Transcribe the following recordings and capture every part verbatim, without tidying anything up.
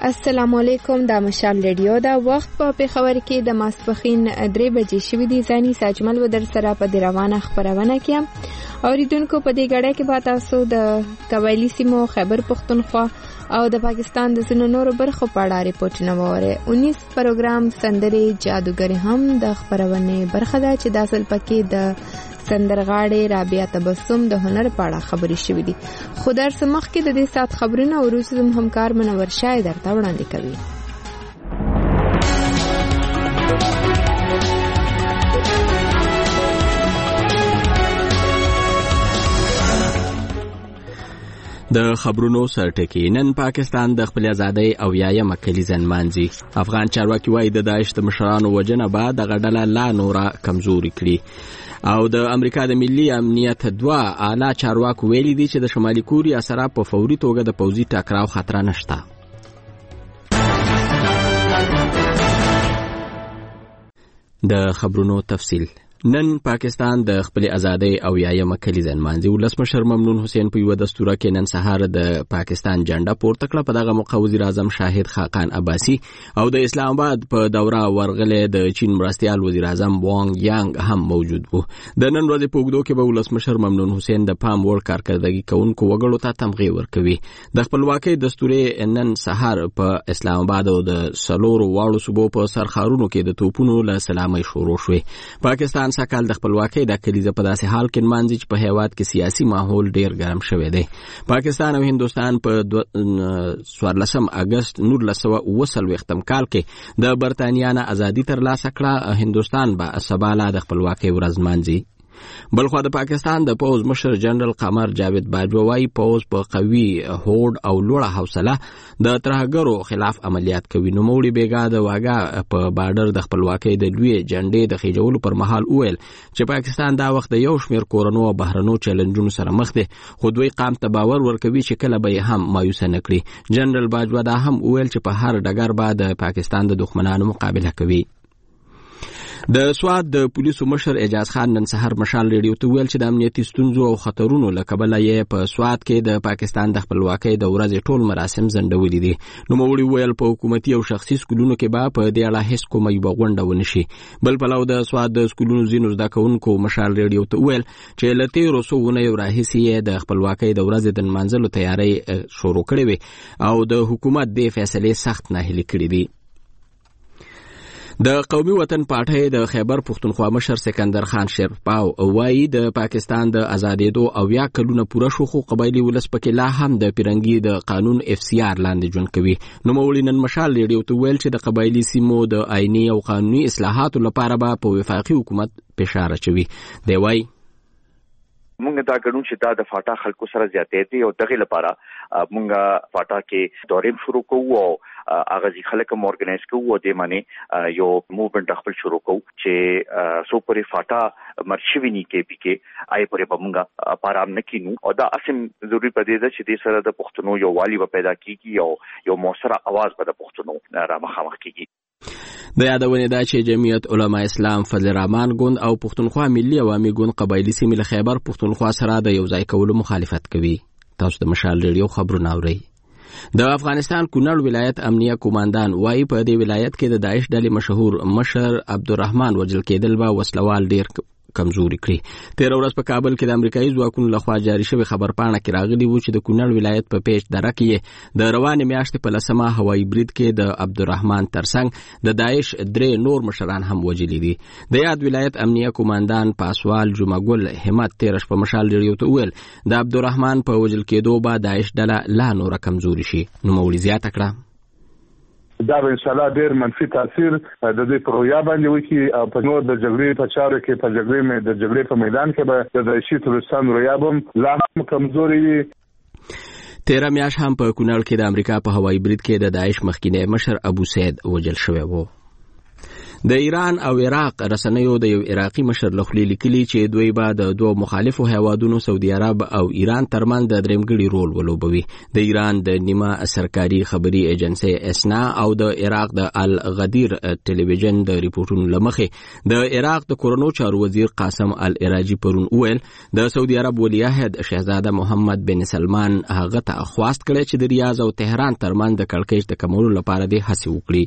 السلام علیکم، دا مشال ریډیو دا وخت په پیښور کې د ماسپخین درې بجې شوې دي. ځاني ساجمل و در سره په دې روانه خبرونه کې اوریدونکو په دې غړې کې به تاسو د قبایلی سیمو خیبر پختونخوا او د پاکستان د ځینو نورو برخو په اړه ریپورتونه وره. انیس پروګرام سندرې جادوګر هم د خبرونه برخه ده چې د اصل پکې د سندرغاړې رابعه تبسم د هنر په اړه خبرې شوې دي. خو در سمخ کې د دې سات خبرونه او روزم همکار منور شای درته وړاندې کوي. د خبرونو سرټکی. نن پاکستان د خپل ازادۍ او یایم کلیزه نمانځي. افغان چارواکي وايي د داعش د مشرانو وجنه بعد د غډله لا نورا کمزوري کړي او د امریکا د ملي امنیت دوا اعلی چارواکو ویلي دي چې د شمالي کوریا سره په فوري توګه د پوځي ټکراو خطر نشته. د خبرونو تفصیل. نن پاکستان د خپل ازادۍ او یایم کلیزه نمانځي. ولسمشر ممنون حسین په یو دستوره کې نن سهار د پاکستان جنډه پورته کړه. په دغه موقع وزیر اعظم شاهد خاقان عباسی او د اسلام آباد په دوره ورغله د چین مرستيال وزیر اعظم وانګ یانګ هم موجود وو. د نن ورځې په وګړو کې به ولسمشر ممنون حسین د پام وړ کارکردګي کوونکو وګړو ته تمغه ورکوي. د خپلواکۍ دستوري نن سهار په اسلام آباد او د سلورو واړو صوبو په سرخارونو کې د توپونو له سلامي شروع شوه. پاکستان سکهال د خپلواکۍ د کلیزه په داسې حال کې نمانځي چې په هیواد کې سیاسي ماحول ډیر ګرم شوی دی. پاکستان او هندستان په څوارلسم اگست نولس سوه اوه څلوېښتم کال کې د برتانیا نه ازادي ترلاسه کړه. هندستان به سبا لا د خپلواکۍ ورځ نمانځي. بلخو د پاکستان د پوز مشر جنرال قمر جاوید باجوه وايي پوز په قوي هوډ او لوړه حوصله د ترهګرو خلاف عملیات کوي. نو موري بیګا د واګه په بارډر د خپلواکۍ د لوی جنډې د خېجولو پر مهال وویل چې پاکستان دا وخت د یو شمیر کورونو او بهرنو چیلنجونو سره مخ دی، خو دوی قام ته باور ورکوي چې کله به هم مایوسه نکړي. جنرال باجوه دا هم وویل چې په هر ډګر به د پاکستان د دښمنانو مقابله کوي. د سواد د پولیسو مشر اعجاز خان نن سحر مشال ریډیو ته ویل چې د امنیتي ستونزو او خطرونو له کبله یې په سواد کې د پاکستان د خپلواکۍ د ورځې ټول مراسم ځنډولي دي. نو موري ویل په حکومتي او شخصي سکولونو کې به په دې اړه هیڅ کومه یوه غونډه ونشي. بل پلو د سواد د سکولونو ځینو زده کوونکو مشال ریډیو ته ویل چې له تېرو څو اونیو راهیسې یې د خپلواکۍ د ورځې د نمانځلو تیاری شروع کړې وي او د حکومت د فیصلې سخت ناهیلي کړي دي. د قومي وطن پارټۍ د خیبر پختونخوا مشر سکندر خان شیرپاو وايي د پاکستان د ازادېدو او یا کلونه پوره شو خو قبایلی ولس پکې لا هم د پیرنګي د قانون اف سی آر لاندې ژوند کوي. نو مولي نن مشال ریډیو ته ویل چې د قبایلی سیمو د آئینی او قانوني اصلاحاتو لپاره به په وفاقي حکومت فشار اچوي. دی وايي مونږ دا ګڼو چې دا د فاټا خلکو سره زیاتې دي او دغه لپاره مونږ فاټا کې دورې شروع کوو او اغازي خلک مو اورګنایز کوو د معنی یو موومېنټ خپل شروع کوو چې سو پرې فاټا مرشوینی کې پی کې آی پرې بمونږ پارام نکینو او دا اسیم ضروری پدې ده چې د سره د پښتنو یو والی و پیدا کیږي او یو موثره आवाज به د پښتنو را مخامخ کیږي. د یادونه ده چې جمعیت علما اسلام فضل الرحمن ګوند او پښتونخوا ملي عوامي ګوند قبایلی سیمې له خیبر پښتونخوا سره د یو ځای کولو مخالفت کوي. تاسو د مشال ریډیو خبرونه اورئ. د افغانستان کونړ ولایت امنیه کوماندان وايي په دې ولایت کې د داعش ډلې مشهور مشر عبدالرحمن وجل کېدل به وسلوال ډیر کمزوري کړی. تیر ورځ په کابل کې د امریکایي ځواکونو لخوا جاری شوی خبرپاڼه کې راغلی و چې د کونړ ولایت په پیش دره کې د روانې میاشتې په لسمه هوایي برید کې د عبدالرحمن ترڅنګ د داعش درې نور مشران هم وژلي دي. د یاد ولایت امنیه کوماندان پاسوال جمعګل همت تیرش په مشال ریډیو ته ویل د عبدالرحمن په وژل کېدو به داعش ډله لا نوره کمزوري شي. نوموړي زیاته کړه دا به انشاءالله ډېر منفي تاثیر د دې پرویا باندې وکړي او په نور د جګړې په چارو کې په جګړې مې د جګړې په میدان کې به د داعشي ترورستانو رویا به لا هم کمزوري وي. تیره میاشت هم په کونړ کې د امریکا په هوایي برید کې د داعش مخکینی مشر ابو سید وژل شوی و. د ایران او عراق رسنیو د یو عراقي مشر لخوا لیکلي چې دوی به د دوه مخالفو هیوادونو سعودي عرب او ایران ترمن د درېمګړي رول ولوبوي. د ایران د نیمه سرکاري خبري ایجنسی اسنا او د عراق د الغدیر ټلویزیون د ریپورتونو لمخې د عراق د کورونو چارو وزیر قاسم العراجي پرون ویل د سعودي عرب ولیعهد شهزاده محمد بن سلمان هغه ته خواست کړی چې د ریاض او تهران ترمن د کړکېچ د کمولو لپاره د هڅې وکړي.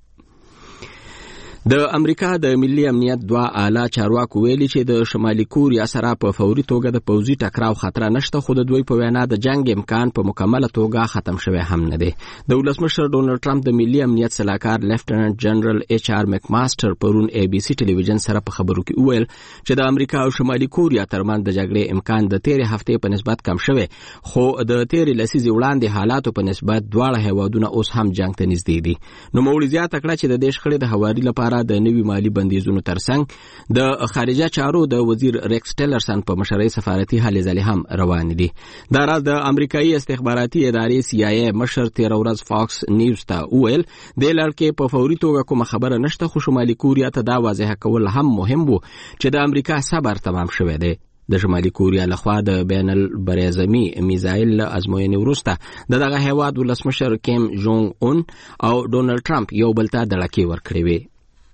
د امریکا د ملي امنیت دوه اعلی چارواکو ویلي چې د شمالي کوریا سره په فوري توګه د پوځي ټکراو خطر نشته، خو د دوی په وینا د جنگ امکان په مکمله توګه ختم شوی هم نه دی. د ولسمشر ډونالد ټرمپ د ملي امنیت سلاکار لیفټننټ جنرال ایچ آر مکماستر پرون ای بي سي ټلویزیون سره په خبرو کې وویل چې د امریکا او شمالي کوریا ترمنځ د جګړې امکان د تیرې هفتې په نسبت کم شوی، خو د تیرې لسیزې وړاندې حالاتو په نسبت دواړه هیوادونه اوس هم جنگ ته نږدې دي. نو مولوی زیاته کړه چې د دې شخړې د هواري لپاره د نوي مالی بندیزونو ترڅنګ د خارجه چارو د وزیر ریکس ټیلرسن په مشرۍ سفارتي هلې ځلې هم روان دي. دا راز د امریکایي استخباراتي ادارې سی آی ای مشر تیر ورځ فاکس نیوز ته وویل د لړکې په فوري توګه کومه خبره نشته، خو شمالي کوریا ته دا واضح کول هم مهم وو چې د امریکا صبر تمام شوی دی. د شمالي کوریا لخوا د بین البرعظمي میزایل ازموینې وروسته د دغه هیواد ولسمشر کیم جونګ اون او ډونالد ټرمپ یو بل ته دړکې ورکړې وې.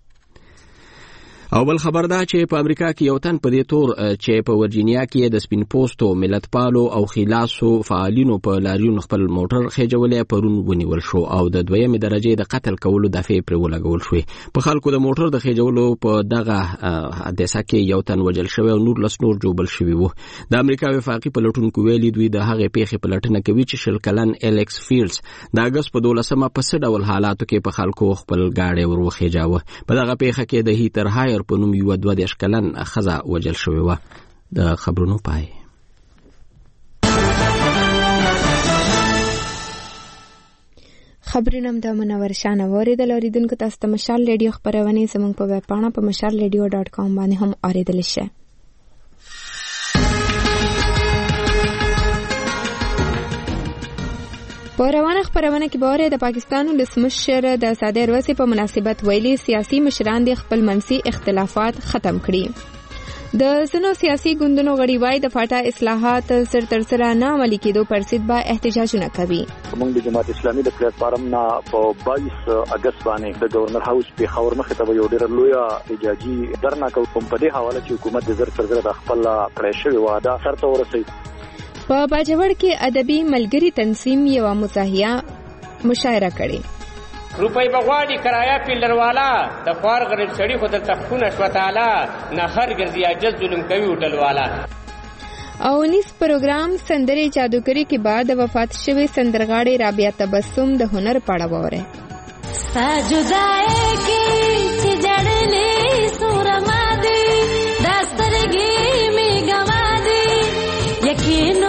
او بل خبر دا چې په امریکا کې یو تن په دې تور چې په ورجینیا کې د سپین پوسټو ملتپالو او خلاصو فعالینو په لاریون خپل موټر خېجولې پرون ونیول شو او د دویمې درجې د قتل کولو دفعې پر ولګول شوې. په خلکو د موټر د خېجولو په دغه حادثه کې یو تن وجل شوی او نور لس نور جوبل شوی وو. د امریکا وفاقي پلټونکو ویلي دوی د هغې پیښې پلټنه کوي چې شل کلن الیکس فیلډز د اګست په دولسمه په څه ډول حالاتو کې په خلکو خپل ګاډی ور وخېجاوه. په دغه پیښه کې د هیتر هایر په نوم یو دوه دیرش کلن ښځه وجل شوې وه. د خبرونو پای. خبرونه د منور شانه واریدل. اوریدونکو تاسو ته مشال ریډیو خبرونه زموږ په ویب پاڼه په مشال ریډیو ډاټ کام باندې هم اوریدل شي. په روانه خبرونه کې باور د پاکستان ولسمشر د صدر ورځې په مناسبت ویلي سیاسي مشران د خپل منځي اختلافات ختم کړي. د ځینو سیاسي ګوندونو غړي وایي د فاټا اصلاحات سر تر سره نه عملي کېدو پر ضد به احتجاجونه کوي. موږ د جماعت اسلامي د پلیټ فارم نه په باییس اگست باندې د گورنر هاوس په خبر مخه ته یو ډېر لوی احتجاجي درنه کوم په دې حواله چې حکومت د زر تر زر د خپل کړی شوی واده سرته ورسوي. په باجوړ کې ادبي ملګری تنظیم یو مزاحیه مشاعره کړې. روپۍ بغواړي کرایه پیلر والا د خوار غریب سړي خو د تخونه شو تعالی نه هر ګرځي عجز ظلم کوي هوټل والا. او نیس پروګرام سندري جادوګری کې بعد وفات شوی سندرغاړي رابعه تبسم د هنر پاړه وره. سجدای کې چې جړلې سورما دي دسترګي می ګوا دي یقینو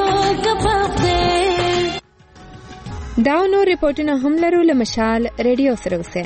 دا نور ریپورټونه هم لرو له مشال ریډیو سره اوسه.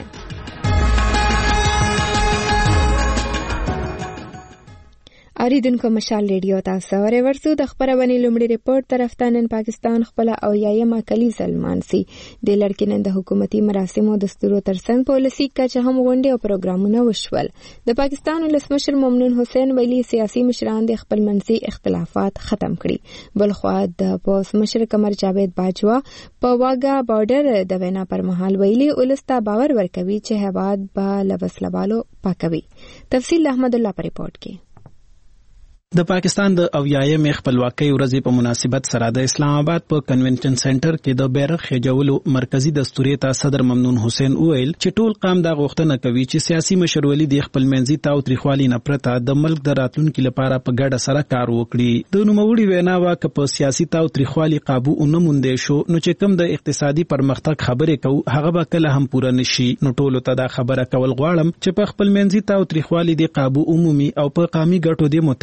اوریدونکو مشال ریډیو تاسو اورئ. ورسو د خبرونه لومړی ریپورت طرفدار نن پاکستان خپل او یایمه کلی سلمانسي د لړکې نن د حکومتي مراسمو دستورو ترڅنګ پالیسي کچه هم غونډې او پروګرامونه وشول. د پاکستان ولسمشر ممنون حسین ویلي سیاسي مشران د خپل منځي اختلافات ختم کړي. بلخوا د پوس مشر قمر جاوید باجوا په واګا بارډر د وینا پر مهال ویلي ولستا باور ورکوي چې هیواد به لوسلوالو پاکوي. تفصیل احمد الله پر ریپورت کې. د پاکستان د اویایم خپلواکۍ ورځې په مناسبت سره د اسلام آباد په کنونشن سنټر کې د بیرغ خېجولو مرکزی دستوري ته صدر ممنون حسین ویل چې ټول قام دا غوښتنه کوي چې سیاسي مشرولي د خپل منځي تاو تریخوالي نه پرته د ملک د راتلونکو لپاره په ګډه سره کار وکړي. د نوموړي وینا واکه په سیاسي تاو تریخوالي قابو نه موندې شو نو چې کوم د اقتصادي پرمختګ خبرې کوو هغه به کله هم پوره نشي. نو ټولو ته دا خبره کول غواړم چې په خپل منځي تاو تریخوالي د قابو عمومي او په قامي ګټو د متفق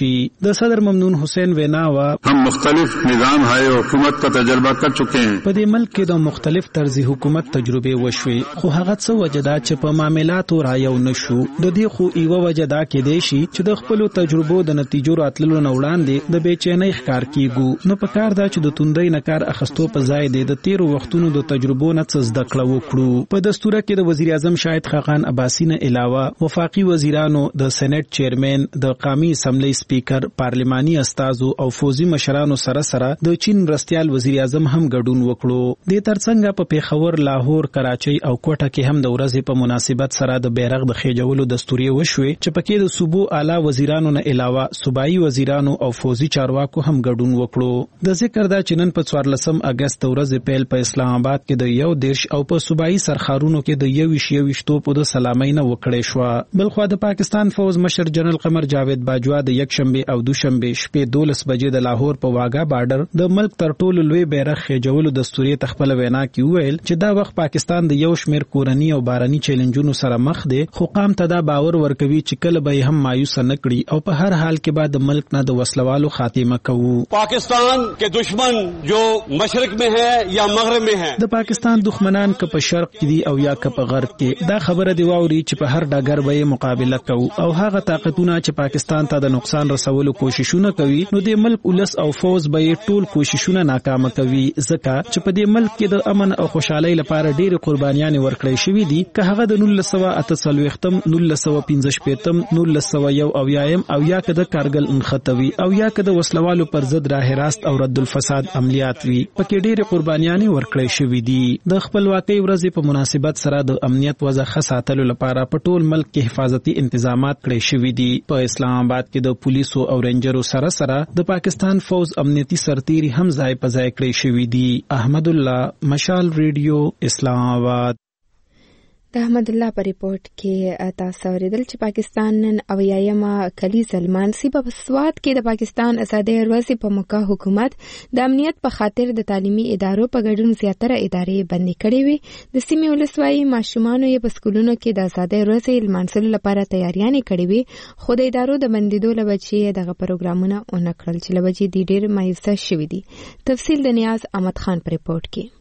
شي. د صدر ممنون حسین وینا وا هم مختلف نظام ہے حکومت کا تجربہ کر چکے ہیں. په دې ملک کې د مختلف طرز حکومت تجربه وشوي خو هغه څه وجدا چې په معاملاتو رایو نشو. د دې خو ایو وجدا کې دی شي چې د خپل تجربو د نتیجو راتللو نه وړاندې د بیچینۍ ښکار کیږي. نو په کار دا چې د توندۍ نه کار اخستو په ځای دی د تیرو وختونو د تجربو نه څه زده کړه وکړو. په دستور کې د وزیر اعظم شاهد خاقان عباسی نه علاوه وفاقي وزیرانو، د سېنات چیرمن، د قومي اسمبلی سپیکر، پارلماني استازو او فوزي مشرانو سره سره د چین مرستيال وزیر اعظم هم ګډون وکړو. د ترڅنګ په پیښور، لاهور، کراچۍ او کوټه کې هم د ورځې په مناسبت سره د بیرغ د خېجولو دستوري وشوي چې پکې د صوبو اعلی وزیرانو نه علاوه صوبایي وزیرانو او فوزي چارواکو هم ګډون وکړو. د ذکر دا چې نن په څوارلسم اگست ورځ پیل په اسلام آباد کې د یو دیرش او په صوبایي سرخارونو کې د یویش یویش توپو د سلامۍ نه وکړې شو. بلخوا د پاکستان فوز مشر جنرال قمر جاوید باجوا د یک شنبه او دوشنبه شپې دولس بجې د لاهور په واګا بارډر د ملک تر ټولو لوی بیرغ خېجولو دستوري تخپل وینا کې ویل چې دا وخت پاکستان د یو شمیر کورنی او باراني چیلنجونو سره مخ دی خو قام ته دا باور ورکوي چې کله به هم مایوس نه کړي او په هر حال کې بعد د ملک نه د وسلوالو خاتمه کوو. पाकिस्तान के दुश्मन जो मशरक में है या मगरब में है, د پاکستان دښمنان که په شرق کې دي او یا که په غرب کې، دا خبره دی واوري چې په هر ډګر به مقابله کوو او هغه طاقتونه چې پاکستان ته د نقصان رسولو کوششونه کوي نو د ملک ولس او فوز به ټول کوششونه ناکام کوي ځکه چې په دې ملک کې د امن او خوشحالۍ لپاره ډېر قربانيان ورکړې شوې دي. که هغه د نولس سوه اته څلوېښتم، نولس سوه پنځه شپېتم، نولس سوه یو اویایم او یا که د کارګل انختوي او یا که د وسلوالو پر ضد راه راست او رد الفساد عملیات وی، پکې ډېرې قربانيانې ورکړې شوې دي. د خپلواکۍ ورځې په مناسبت سره د امنیت وضع ښه ساتلو لپاره په ټول ملک کې حفاظتي انتظامات کړی شوي دي. په اسلام آباد کې د پولیسو او رینجرو سره سره د پاکستان فوز امنیتي سرتیري هم ځای په ځای کړی شوي دي. احمد الله، مشال ریډیو، اسلام آباد. د احمد الله په ریپورت کې تاسو اوریدل چې پاکستان نن اویایمه کلیزه لمانځي. په سواد کې د پاکستان آزادۍ ورځې په موقع حکومت د امنیت په خاطر د تعلیمي ادارو په ګډون زیاتره ادارې بندي کړې وي. د سیمې ولسوالۍ ماشومانو یې په سکولونو کې د آزادۍ ورځې لمانځلو لپاره تیاریانې کړې وي خو د ادارو د بندیدو له وجې دغه پروګرامونه ونه کړل چې له وجې دې ډېر مایوسه شوي دي. تفصیل د نیاز احمد خان په ریپورت کې.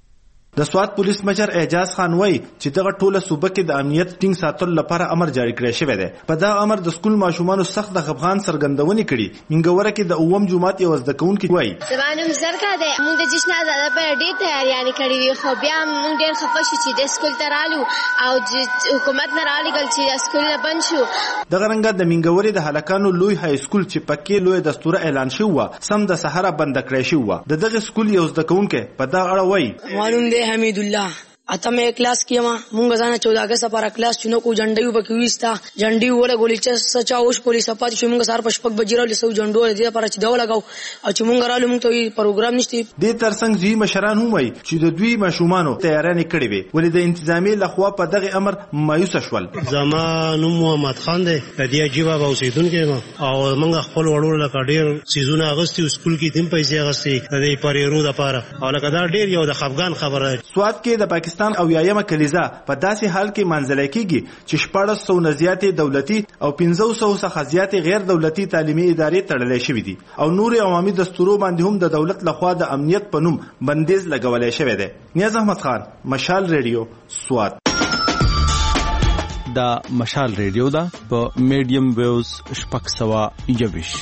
د سواد پولیس مشر اعجاز خان وایي چې دغه ټوله صوبه کې د امنیت ټینګ ساتلو لپاره امر جاری کړی شوی دی. په دا امر د سکول ماشومانو سخت د خفغان سرګندونې کړي. منګوره کې د اووم جماعت یو زده کوونکی وایي زمانوم زرکا ده موږ د جشن آزاد په ډېر تیاریانې کړې وي خو بیا موږ ډېر خفه شو چې د سکول ته رالو او حکومت نه رالېږل چې سکول بند شو. دغه رنګه د منګورې د هلکانو لوی های سکول چې پکې لوی دستور اعلان شوی و سم د سحر بند کړی شوی و. د دغه سکول یو زده کوونکی په دغه اړه وایي معلوم دی حمید الله اته مې کلاس کې ما مونږ ځانه چودہ اگست لپاره کلاس چونو کو جنډیو بکې وستا جنډیو ولا ګولې چې سچا اوس پولیس پاتې شو مونږ سار پښپک بجیرو لسو جنډو دې لپاره چې دا لګاو او چې مونږ رالو مونږ ته پروګرام نشته. د ترڅنګ ځي مشران هم وایي چې د دوی ماشومانو تیارانې کړې وي ولې د انتظامی لخوا په دغه امر مایوس شول. زمانو محمد خان دی د دې جیبا اوسیدونکو او مونږ خپل وړو لکه ډېر سيزونه اغستي سکول کې تیم پیسې اغستي د دې پریرو لپاره او لکه دا ډېر یو د خفغان خبره. سواد کې د پاکستان او یایمه کلیزه په داسې حال کې منځلای کېږي چې شپږ سوه نه زیاتې دولتي او پنځه سوه څخه زیاتې غیر دولتي تعلیمي ادارې تړلې شوې دي او نور عوامي دستورو باندې هم د دولت لخوا د امنیت په نوم بندیز لګولای شوی دی. نیاز احمد خان، مشال ریډیو، سواد. دا مشال ریډیو دا په میډیم ویوز شپږ سوه یوویش.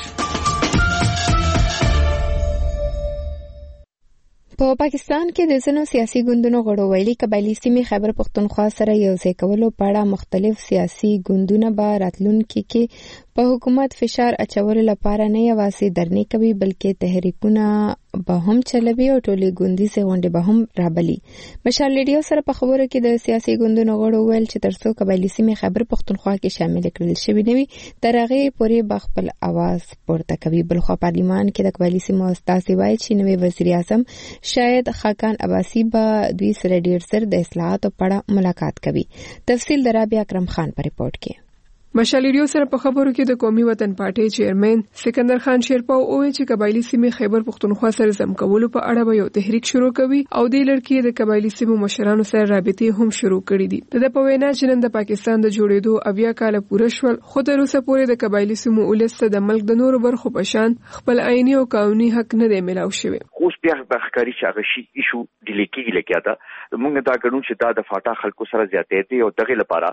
په پاکستان کې د ځینو سیاسي ګوندونو غړو ویلي قبایلي سیمې خیبر پختونخوا سره یو ځای کولو په اړه مختلف سیاسي ګوندونه به راتلونکي کې په حکومت فشار اچولو لپاره نه یوازې درنې کوي بلکې تحریکونه به هم چلوي او ټولې ګوندیزې غونډې به هم رابلي. مشال ریډیو سره په خبرو کې د سیاسي ګوندونو غړو ویل چې ترڅو قبایلي سیمې خیبر پختونخوا کې شامل کړل شوي نه وي تر هغې پورې به خپل اواز پورته کوي. بلخوا پارلمان کې د قبایلي سیمو استازي وایي چې نوی وزیر اعظم شاید خاقان عباسی به دوی سره ډېر زر د اصلاحاتو په اړه ملاقات کوي. تفصیل د رابعه اکرم خان په ریپورت کې. مشال ریډیو سره په خبرو کې د قومي وطن پارټي چیرمن سکندر خان شیرپا وویل چې قبایلی سیمې خیبر پختونخوا سره زم کولو په اړه به یو تحریک شروع کوي او د لړکی د قبایلی سیمو مشرانو سره رابطې هم شروع کړې دي. د په وینا چې نن د پاکستان د جوړېدو اویا کال پوره شول، خو تر اوسه پورې د قبایلی سیمو ولسته د ملک د نورو برخو په شان خپل عیني او قانوني حق نه دی ملاو شوی. اوس بیا د ښکاری شغه شي ایشو د لیکي لګیا دا موږ دا ګڼو چې دا د فاټا خلکو سره زیاتې دي او دغه لپاره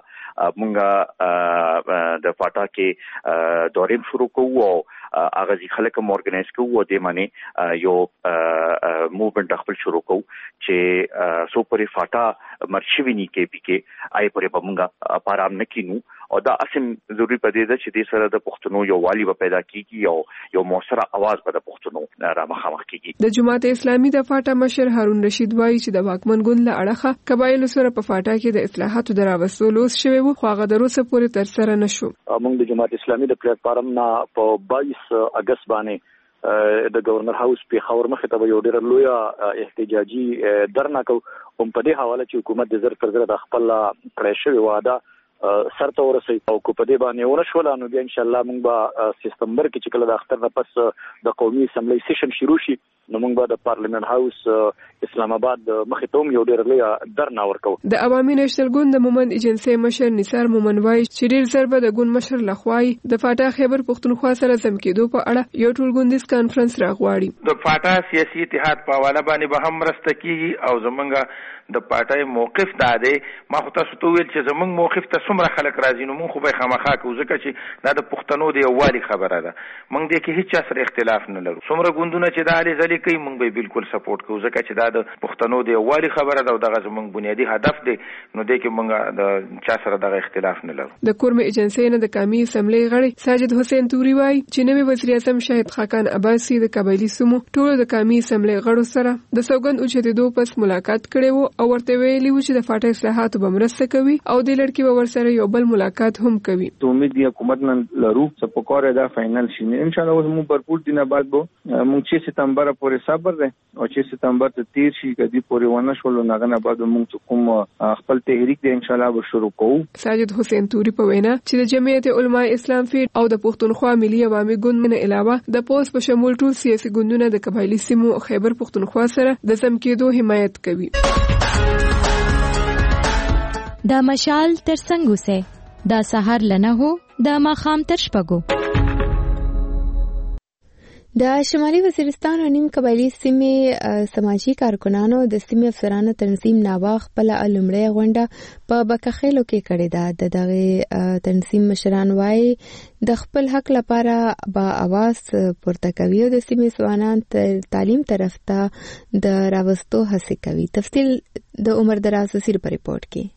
موږ د فاټا کې دورې شروع کوو او هغه ځي خلک هم اورګنایز کوو او د معنی یو موومنت خپل شروع کوو چې سو پرې فاټا مرشوي نه کې پی کې آی پرې بمږه پارام نکینو او دا اسیم ضروری پدې ده چې د سره د پښتنو یو والی به پیدا کیږي او یو موثره आवाज به د پښتنو را مخامخ کیږي. د جماعت اسلامي د فاټا مشر هارون رشید وایي چې د واکمن ګوند له اړخه قبایل سره په فاټا کې د اصلاحاتو دراوستو لوس شوی وو، خو هغه د روسه پورې تر سره نشو. موږ د جماعت اسلامي د پلیټ فارم نه په باییس اگست باندې د گورنر هاوس په خبر مخه ته یو ډېر لوی احتجاجي درنه کو هم په دې حواله چې حکومت د زر تر زر د خپل کړی شوی واده سرته ورسي او کو په دې باندې ورشول نو بیا ان شاء الله موږ به سپتمبر کې چې کله د اختر نه پس د قومي اسمبلی سیشن شروع شي نو موږ به د پارلیمنت هاوس اسلام آباد مخې ته یو ډېر لوی درنه ورکو. د عوامي نېشنل ګوند د مومند ایجنسی مشر نثار مومن وایي چې ډېر ژر به د ګوند مشر لخوای د فاټا خیبر پختونخوا سره سم کېدو په اړه یو ټولګوندیز کانفرنس راغواړي. د فاټا سیاسي اتحاد په حواله باندې به هم مرسته کیږي او زمونږ د پارټای موقف دا دی. ما خو تاسو ته ویل چې زمونږ موقف ته څومره خلک راځي نو مونږ خو به خامخا کوو ځکه چې دا د پښتنو د یووالي خبره ده. مونږ دې کې هیڅ چا سره اختلاف نه لرو. څومره ګوندونه چې دا هلې ځلې کوي مونږ به بالکل سپورټ کوو ځکه چې دا د پښتنو د یووالي خبره ده او دغه زمونږ بنیادي هدف دی نو دې کې مونږ د چا سره دغه اختلاف نه لرو. د کورم ایجنسی نه د قومي اسمبلی غړی ساجد حسین توري وایي چې نوی وزیر اعظم شاهد خاقان عباسي د قبایلی سیمو ټول د قومي اسمبلی غړو سره د سوګند اوچتېدو پس ملاقات کړی وو او ورته ویلي و چې د فاټا اصلاحاتو به مرسته کوي او د لړکی به ورسره یو بل ملاقات هم کوي. تو امید دی حکومت نن لرو چې په کار دا فائنل شي ان شاء الله موږ پرپور دینه بعد بو موږ چې ستمبر پورې صبر ده او چې ستمبر ته تیر شي کدي پورې ونه شول نه نه بعد موږ کوم خپل تحریک دی ان شاء الله به شروع کوو. ساجد حسین توري په وینا چې د جمعیت علماء اسلام فیډ او د پښتونخوا ملي عوامي ګوند نه علاوه د پوس په شمول ټول سیاسي ګوندونه د قبایلی سیمو خیبر پښتونخوا سره د سم کېدو حمایت کوي. دا مشال تر څنګه سه دا سحر لنه هو دا ماخام تر شپګو. د شمالي وزیرستان او نیم قبایلی سیمې سماجی کارکنانو د سیمې افسرانو تنظیم ناواخ په لومړی غونډه په بکخېلو کې کړې ده. د دغه تنظیم مشران وایي د خپل حق لپاره با اواز پورته کوي او د سیمې ځوانان تعلیم طرف ته د راوستو هڅه کوي. تفصیل د عمر دراز وزیر په ریپورت کې.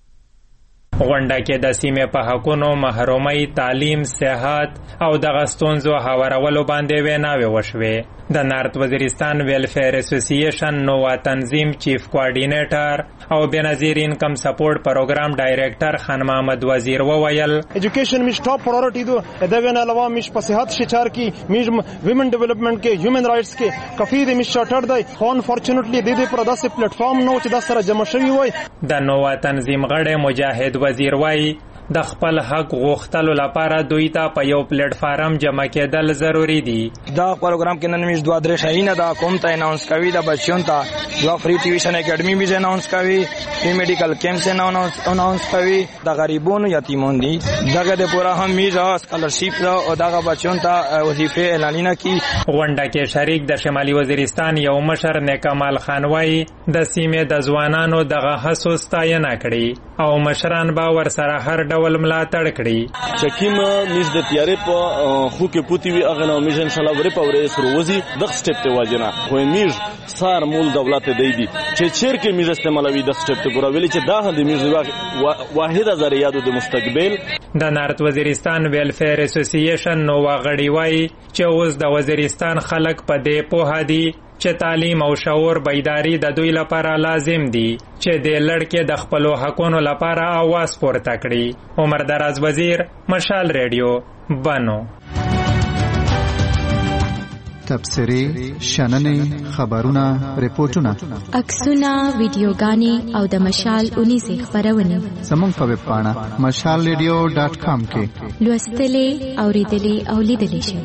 غونډه کې د سیمې په حقونو محرومۍ، تعلیم، صحت او د غستونزو هوارولو باندې ویناوې وشوې. د نارت وزیرستان ویلفیر اسوسییشن نووا تنظیم چیف کوارډینیټر او بنظیر انکم سپورټ پروګرام ډایریکټر خان محمد وزیر وویل ایجوکیشن میش ټاپ پرایورټی دو د وینا علاوه میش په صحت شچار کې میش ویمن ډیولپمنٹ کې هیومن رائټس کې کفید میش شارټر دی خو انفورچونټلی د دې پر داسې پلیټ فارم نو چې د سره جمع شوی وای. د نووا تنظیم غړی مجاهد وزیر وایي د خپل حق غوښتلو لپاره دوی ته په یو پلیټ فارم جمع کېدل ضروری دي. دا پروګرام کې نن موږ دوه درې شایونه دا کوم ته اناونس کوي د بچیون ته دوه فری ټیوشن اکیډمي به اناونس کوي، فری میډیکل کیمپس اناونس اناونس کوي. د غریبونو یتیمون دي دغه د پورا هم میزه سکالرشپ او دغه بچیون ته وظیفه اعلانینه کی. غونډه کې شریک د شمالي وزیرستان یو مشر نیکمال خان وایي د سیمې د ځوانانو دغه هڅو ستاینه کړې او مشران به ورسره هر ډول ملاتړ کړي. چې کیم میز د تیارې په خو کې پوتې وي هغه نو میز ان شاء الله ورې په ورې سره وځي د سټپ ته واجنه خو میز سار مول دولت دی دی چې چیر کې میز استعمالوي د سټپ ته ګورا ویلي چې دا د میز واحده ذریعہ د مستقبل. د نارت وزیرستان ویلفیر اسوسییشن نو غړي وایي چې اوس د وزیرستان خلک په دې پوهه دي چې تعلیم او شعور بیداری د دوی لپاره لازم دي چې د لړکې د خپلو حقونو لپاره आवाज پورته کړي. عمر دراز وزیر، مشال ریډیو، بنو. تبصرې، شننې، خبرونه، ریپورتونه، عکسونه، ویډیوګانې او د مشال اونیزې خپرونې زموږ په ویب پاڼه مشال ریډیو ډاټ کام کې لوستلې، اوریدلې او لیدلې شئ.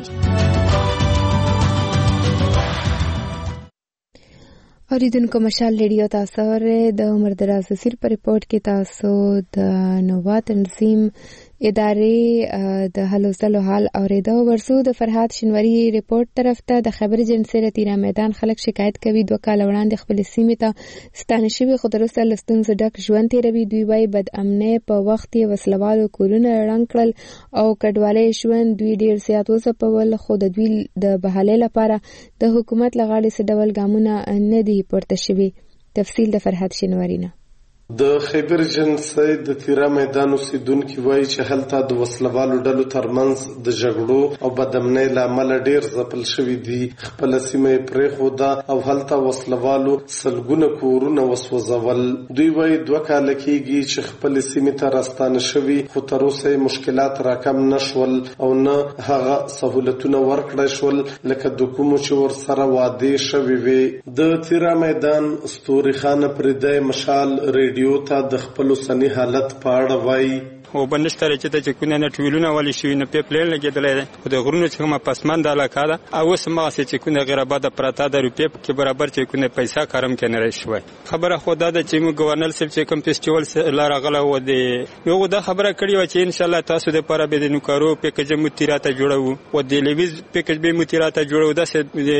اوریدونکو مشال ریډیو تاسو ورې د عمر دراز وزیر په ریپورت کې تاسو د نووا تنظیم ادارې د هلو ځلو حال اوریدو. ورسو د فرهاد شنوری ریپورت طرف ته د خبر ایجنسی رتیرا میدان خلک شکایت کوي دوه کال وړاندې خپل سیمې ته ستانه شوي خو تر اوسه له ستونزو ډک ژوند تېروي. دوی وایي بد امنۍ په وخت یې وسلوالو کورونه ړنګ کړل او کډوالۍ ژوند دوی ډېر زیات وځپول، خو د دوی د بحالۍ لپاره د حکومت له غاړې څه ډول ګامونه نه دي پورته شوي. تفصیل د فرهاد شنوری نه. د خیبر ایجنسی د تیرا میدان اوسیدونکي وایي چې هلته د وسلوالو ډلو ترمنځ د جګړو او بدامنۍ له امله ډېر ځپل شوي دي. خپله سیمه یې پرېښوده او هلته وسلوالو سلګونه کورونه وسوځول. دوی وایي دوه کاله کېږي چې خپلې سیمې ته راستانه شوي، خو تر اوسه یې مشکلات راکم نه شول او نه هغه سهولتونه ورکړی شول لکه د کومو چې ورسره وعدې شوي وي. د تیرا میدان ستوري خانه پردی مشال ریډیو ته د خپل اوسني حالت په اړه وایي. اوبه نشته چې ته چې کونه نه ټویلونه ولې شوي نه پیپ لین لګېدلی دی، خو د غرونو چې کومه پسمنده علاقه ده او اوس هماغسې چې کونه غیر آباده پراته ده، روپۍ پکې برابر چې کونه پیسه کارم کې نه شوی. خبره خو دا ده چې موږ ګورنر صاحب چې کوم فیسټیول لا راغلی و د هغو دا خبره کړې وه چې انشاءالله تاسو دپاره به د نوکارو پیکج مو تیراته جوړوو و د لیویز پیکج به مو تیراته جوړوو. داسې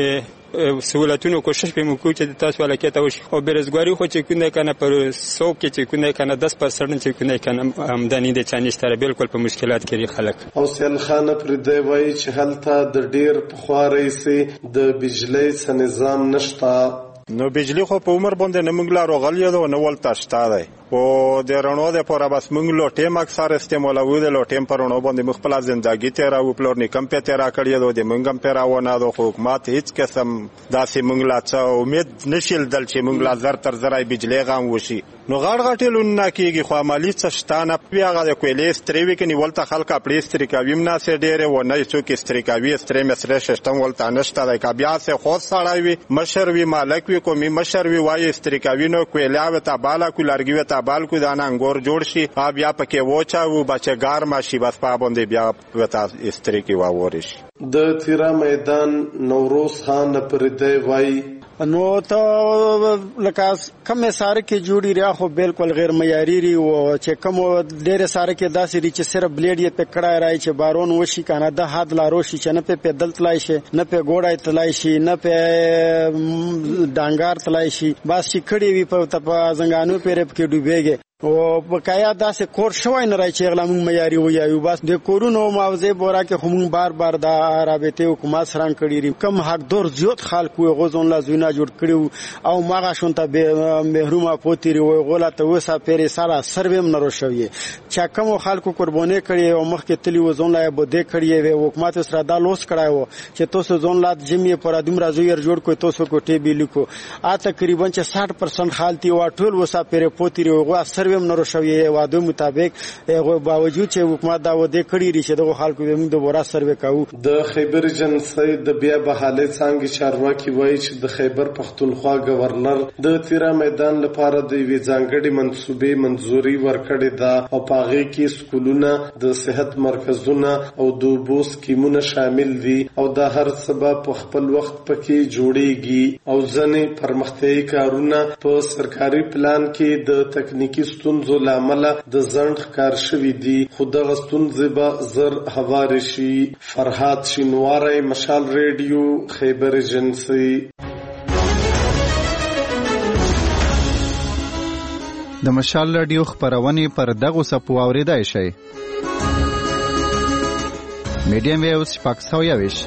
سہولتونو کوشش به مو کوو چې تاسو علاقې ته وشي. او بېروزګاري خو چې کونه کنه پر سو کې چې کونه کنه دس پرسنټ چې کونه کنه آمدني د چانشتره بالکل په مشکلات کې خلک. او سیل خان پردی وایي چې هلته د ډېر پخوا راهیسې د بجلۍ څه نظام نشته. نو بجلی خو په عمر باندې نه موږ لا راغلی ده او نه ولته شته دی. او د رڼو دپاره بس موږ لوټیم اکثر استعمالوو. د لوټیم په رڼو باندې موږ خپله زندګي تېروو، پلور نیکم پې تېره کړې ده، د موږ هم تېروونه ده. خو حکومت هېڅ قسم داسې موږ لا څه امید نشي لیدل چې موږ لا زر تر زره بجلۍ غم وشي. نو غټ غټې لونونه کېږي خو عملي څه شته نه. هغه د کویلې استرې وي که نیول ته خلک اپړې استرې کوي هم ناسې ډېرې و نه څوک استرې کوي. استرې مصرې سیسټم ولته نشته دی. که بیا سې خود سړی وي، مشر وي، مالک وي، قومي مشر وي، وایي استرې کوي نو کویله ورته باله کړو، لرګي ورته بال کړو، دا نه انګور جوړ شي، بیا پکې وچوو بچې ګرمه شي، بس په باندې بیا ورته استرې کې واورې شي. د تیرا میدان نوروز خان پردی وایي نو ته لکه کمې ساره کې جوړي ریا خو بالکل غیر معیاري ری او چې کوم ډېر ساره کې داسې ری چې صرف بلیډ یې په کړای راي چې بارون وشي کنه د حد لارو شي چې نه په پیدل تلای شي، نه په ګوړای تلای شي، نه په ډانګار تلای شي، بس چې کړي وي په زنګانو پیرب کې ډوبېږي. او بقایا داسې کور شوی نه راي چې غلا مونږ معیاري وایو. بس د کورونو معاوضه بورا کې خو مونږ بار بار دا رابطه حکومت سره کړی ری کم حق دور زیات خلکو غوزون لا زوینه جوړ کړو او ماغه شونته به محرومه پوتیری وای غولته وسه پیری سره سرویم نه روشوي چې کوم خلکو قرباني کړي او مخ کې تلی وزون لا بده کړي وي حکومت سره دا لوس کړایو چې تاسو زون لا جمعې پر ادم راځو ير جوړ کوی تاسو کوټه به لیکو ا تقریبا چې ساठ پرسنټ حالتي وا ټول وسه پیری پوتیری وغه سرویم نه روشوي واده مطابق باوجود چې حکومت دا وده کړی ری چې د خلکو موږ د ورا سروې کاوه. د خیبر ایجنسی د بیا بحالې څنګه چارواکي وایي چې د خیبر پختونخوا گورنر د تیرا میدان لپاره د وی ځانګړي منصوبې منځوري ورکړې ده او پاغې کې سکولونه، د صحت مرکزونه او د اوبو سکیمونه شامل دي او د هر سبب په خپل وخت پکې جوړیږي او ځنې پرمختیایي کارونه په سرکاري پلان کې د تکنیکی ستونزو لامل د ځنډ کار شوی دي، خو دغه ستونزې به زر هوارې شي. فرهاد شینواری، مشال ریډیو، خیبر ایجنسی. د مشال ریډیو خبرونه پر دغه سپو اوریدای شي. میډیم ویوز شپږ سوه یوویشت،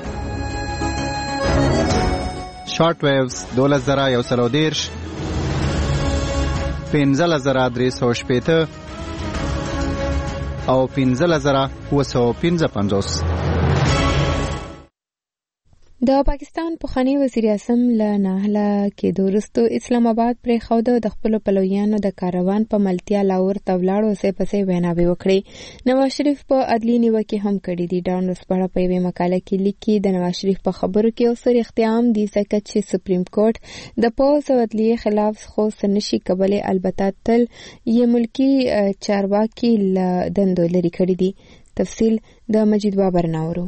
شارټ ویوز دولس زره یو سل او دېرش، پنځلس زره درې سوه شپېته او پنځلس زره اووه سوه پنځه پنځوس. د پاکستان پخوانی وزیر اعظم له ناهله کېدو وروسته اسلام آباد پرېښوده. د خپلو پلویانو د کاروان په ملتیا لاهور ته ولاړو، ځای په ځای ویناوې وکړې. نواز شریف په عدلي نیوکې هم کړي دي. ډان ورځپاڼه په یوې مقاله کې لیکي د نواز شریف په خبرو کې یو څه رښتیا هم دي، ځکه چې سپریم کورټ د پوځ او عدلیې خلاف خو څه نشي کولی. البته تل یې ملکي چارواکي له دندو لرې کړي دي. تفصیل د مجید بابر ناورو.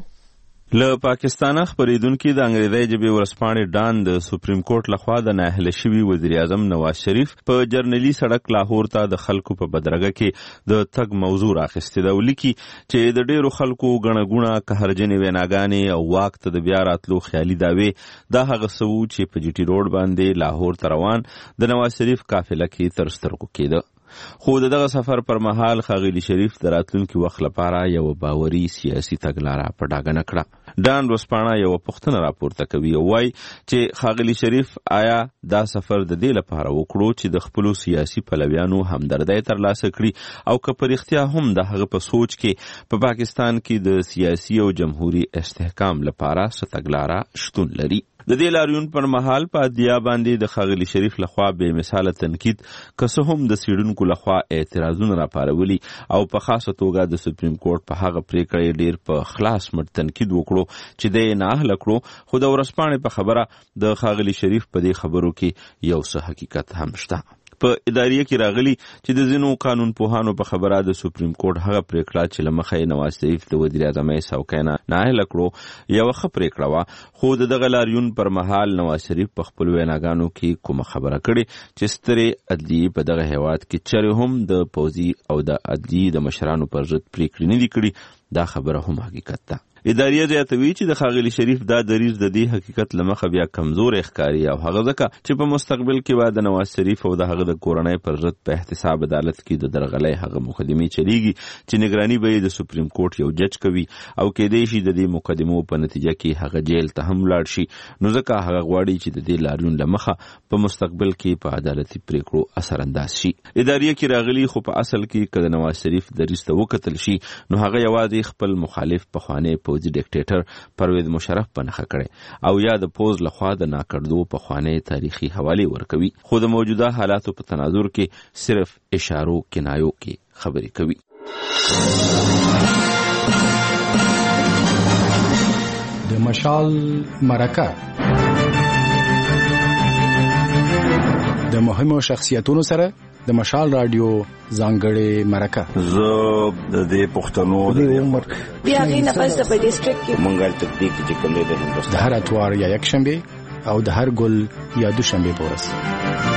له پاکستانه خبرېدونکي د انګریزي ژبې ورځپاڼې ډان د سپریم کورټ لخوا د ناهله شوي وزیر اعظم نواز شریف په جرنلي سړک لاهور ته د خلکو په بدرګه کې د تګ موضوع راخیستې ده. ولیکي چې د ډېرو خلکو ګڼه ګوڼه قهرجنې ویناګانې او واک ته د بیا راتلو خیالي دعوې دا هغه څه وو چې په جي ټي روډ باندې لاهور ته روان د نواز شریف قافله کې تر سترګو کېده. خو دغه سفر پر مهال ښاغلي شریف د راتلونکي وخت لپاره یو باوري سیاسي تګلاره په ډاګه نه کړه. ډان ورځپاڼه یوه پوښتنه راپورته کوي او وایي چې ښاغلي شریف آیا دا سفر د دې لپاره وکړو چې د خپلو سیاسي پلویانو همدردۍ ترلاسه کړي او که په رښتیا هم د هغه په سوچ کې په پاکستان کې د سیاسي او جمهوري استحکام لپاره څه تګلاره شتون لري. د دې لاریون پر مهال په عدلیه باندې د ښاغلي شریف لخوا بې مثاله تنقید که څه هم د څېړونکو لخوا اعتراضونه راپارولي او په خاصه توګه د سپریم کورټ په هغه پریکړې ډېر په خلاص مټ تنقید وکړو چې دی یې ناهله کړو. خو د ورځپاڼې په خبره د ښاغلي شریف په دې خبرو کې یو څه حقیقت هم شته. په اداریه کې راغلی چې د ځینو قانون پوهانو په خبره د سپریم کورټ هغه پریکړه چې له مخې نواز شریف د وزیر اعظم څوکۍ نه ناهله کړو یوه ښه پریکړه وه. خو د دغه لاریون پر مهال نواز شریف په خپلو ویناګانو کې کومه خبره کړې چې سترې عدلیې په دغه هیواد کې چرې هم د پوځي او د عدلیې د مشرانو پر ضد پریکړې نه دي کړي. دا خبره هم حقیقت ده. اداریه زیاتوي چې د ښاغلي شریف دا دریځ د دې حقیقت له مخه بیا کمزوری ښکاري او هغه ځکه چې په مستقبل کې به د نواز شریف او د هغه د کورنۍ پر ضد په احتساب عدالت کې د درغلۍ هغه مقدمې چلیږي چې نگراني به یې د سپریم کورټ یو جج کوي او کېدای شي د دې مقدمو په نتیجه کې هغه جیل ته هم لاړ شي. نو ځکه هغه غواړي چې د دې لاریون له مخه په مستقبل کې په عدالتي پریکړو اثرانداز شي. اداریه کې راغلي خو په اصل کې که د نواز شریف دریځ ته وکتل شي نو هغه یوازې خپل مخالف پخوانی پوځي ډیکټیټر پرویز مشرف په نښه کړی او یا د پوز لخوا د ناکړدو پخوانی تاریخي حوالې ورکوي. خو د موجوده حالاتو په تناظر کې صرف اشارو کنایو کې خبرې کوي. د مشال مرکه د مهمو شخصیتونو سره د مشال رادیو ځانګړې مرکه. زه د دې پښتنو د عمر بیا غي نه پس په ډیسټریکټ کې مونږه تطبیق چې کوم دی د هندوستان د هر اتوار یا یک شنبه او د هر ګل یا دوشنبه په ورځ.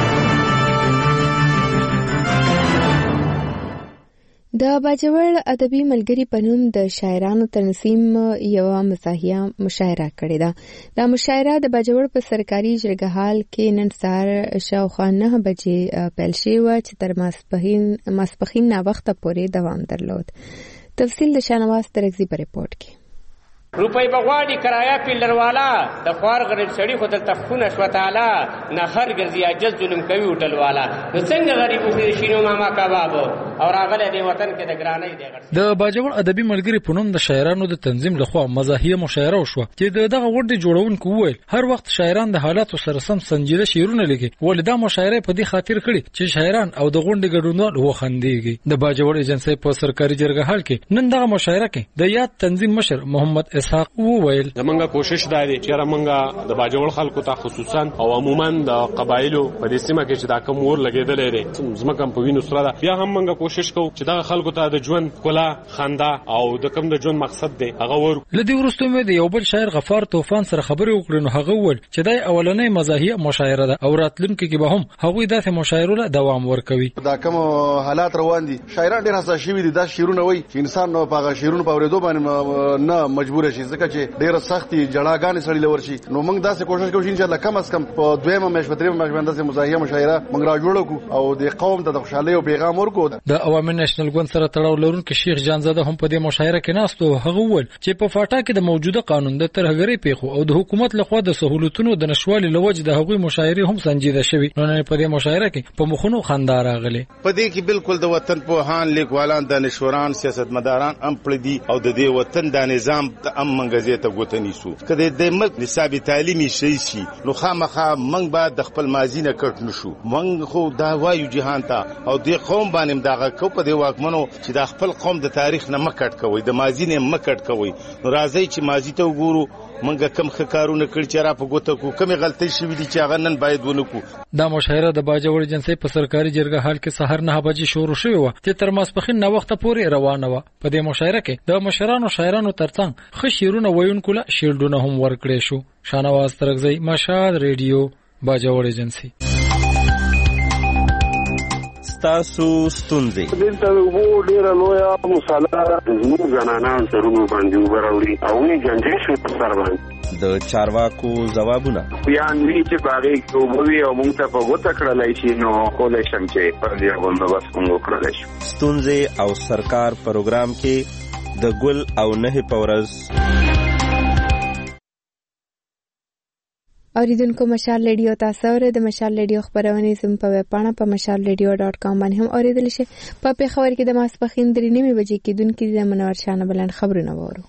د باجوړ ادبي ملګري په نوم د شاعرانو تنظیم یوه مزاحیه مشاعره کړې ده. دا مشاعره د باجوړ په سرکاري جرګهال کې نن سهار شاوخوا نه بجې پیل شوې وه چې تر ماسپښین ناوخته پورې دوام درلود. تفصیل د شاهنواز ترکزي په رپورټ کې. روپۍ بغواړي کرایه پیلر والا د خوار غریب سړي خو دلته خونه شوه تعالی نه خر ګرځي عاجز ظلم کوي هوټل والا نو څنګه غریب وخوري شینو ماما کباب او راغلی دی وطن کې د ګرانۍ دی. د باجوړ ادبي ملګري په نوم د شاعرانو د تنظیم لخوا مزاحیه مشاعره وشوه چې دغه غونډې جوړونکو وویل هر وخت شاعران د حالاتو سره سم سنجیده شعرونه لیکي ولې دا مشاعره په دې خاطر کړي چې شاعران او د غونډې ګډونوال وخندېږي. د باجوړ ایجنسۍ په سرکاري جرګهال کې نن دغه مشاعره کې د یاد تنظیم مشر محمد اسحاق وویل زمونږه کوشش دا دی چې زمونږه د باجوړ خلکو ته خصوصا او عموما د قبایلو په دې سیمه کې چې دا کوم ور لګېدلې دی زمونږه په وینو سره بیا هم مونږه کوشش کوو چې دا خلکو ته د ژوند کلا خندا او د کوم د ژوند مقصد دی هغه ور. لدی ورستو مې د یو بل شاعر غفار طوفان سره خبرې وکړې نو هغه وویل چې دا اولنۍ مزاحیه مشاعره ده او راتلونکي کې به هم هغوی داسې مشاعرو له دوام ورکوي. دا کوم حالات روان دي شاعران ډېر حساس شوي دي. دا شعرونه وایي چې انسان نو په هغه شعرونو په اورېدو باندې نه مجبور شي ځکه چې ډېر سختي جړاګانې سړی لور شي. نو موږ داسې کوشش کوو چې ان شاء الله کم از کم په دویمه میاشت په دریمه میاشت باندې مزاحیه مشاعره موږ را جوړو او د قوم ته د خوشحالۍ او پیغام ورکو. د د عوامي نېشنل ګوند سره تړاو لرونکي شیخ جانزاده هم په دې مشاعره کې ناست او هغه وویل چې په فاټا کې د موجوده قانون د ترهګرۍ پیښو او د حکومت لخوا د سہولتونو د نشوالي لوجه د هغوی مشاعرې هم سنجیده شوي. نو نن په دې مشاعره کې په مخونو خندا راغله. په دې کې بالکل د وطن په هان لیکوالان د نشوران سیاستمداران ام پړدي او د دې وطن د نظام ته ام منګزې ته ګوتنی سو کله د ملک نصاب تعلیمي شي شي نو خامخا منګ بعد د خپل ماضی نه کټ نشو. منګ خو دا وایو جهان ته او د قوم باندې دغه کو په دې واکمنو چې د خپل قوم د تاریخ نه مکټ کوي د ماضی نه مکټ کوي. نو راځي چې ماضی ته وګورو منګه کم خکارونه کړی چې را په ګوته کو کمی غلطۍ شوې دي چې هغه نن باید ونکو. دا مشاعره د باجوړ جنسي په سرکاري جرګه حال کې سحر نه بجې شروع شوې و چې تر ماسپخین نه وخت پورې روانه و. په دې مشاعره کې د مشرانو شاعرانو ترڅنګ ښه شعرونه ویونکو له شیلډونه هم ورکړې شو. شانواز ترغزی مشال ریډیو باجوړ جنسي. تاسو ستونزې دلته وو ډیره لویه مصالحه زموږ زنانان سرونو باندې وبراوړي او یې جنجې شو په سر باندې د چارواکو ځوابونه بیان وی چې باغې کوموي او موږ ته په وته کړلای شي نو کولای شم چې پر دې باندې بس موږ کړلای شو. ستونزې او سرکار پروګرام کې د ګل او نه پورز اوریدونکو مشال ریډیو تاسو ور د مشال ریډیو خبرونه زم په ویب پاڼه په مشال ریډیو ډاٹ کام باندې هم اوریدل شي. په پیښور کې د ماسپخین درې نیمه بجې کې دونکو د منور شانه بلند خبرونه وورو.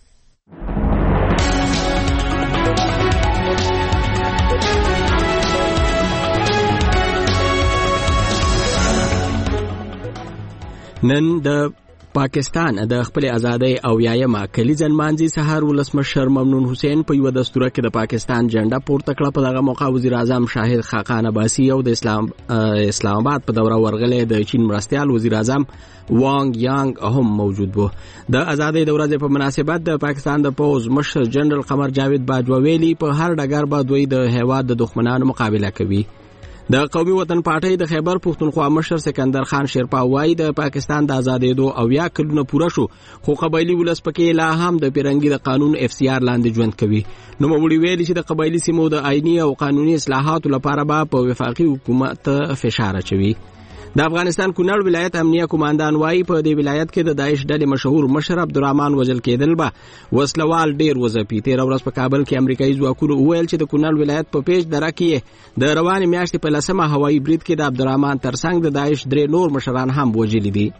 نن د پاکستان د خپل ازادۍ او یایمه کلیزن مانځي سحر ولسمشر ممنون حسین په یو دستور کې د پاکستان جنډا پورته کړه. په دغه موقع وزیر اعظم شاهد خاقان عباسی او د اسلام اسلام آباد په دوره ورغلې د چین مرستيال وزیر اعظم وانګ یانګ هم موجود وو. د ازادۍ د ورځې په مناسبت د پاکستان د پوز مشر جنرال قمر جاوید باجوا ویلي په هر ډګر به دوی د هیواد د دښمنانو مقابله کوي. د قومي وطن پارټۍ د خیبر پښتونخوا مشر سکندر خان شیرپا وایي د پاکستان د ازادېدو او یا کلونه پوره شو خو قبایلی ولس پکې لا هم د پیرنګي د قانون اف سی آر لاندې ژوند کوي. نو موږ ویلي چې د قبایلی سیمو د آئینی او قانوني اصلاحاتو لپاره به په وفاقي حکومت فشار اچوي. د افغانستان کونړ ولایت امنیه کمانډان وایي په دې ولایت کې د داعش ډلې مشهور مشر عبدالرحمن وژل کېدل به وسلوال ډیر وځپي. تېره ورځ په کابل کې امریکایي ځواکونو وویل چې د کونړ ولایت په پیج دره کې د روانې میاشتې په لسمه هوایي برید کې د عبدالرحمن ترڅنګ د داعش درې نور مشران هم وژلي دي.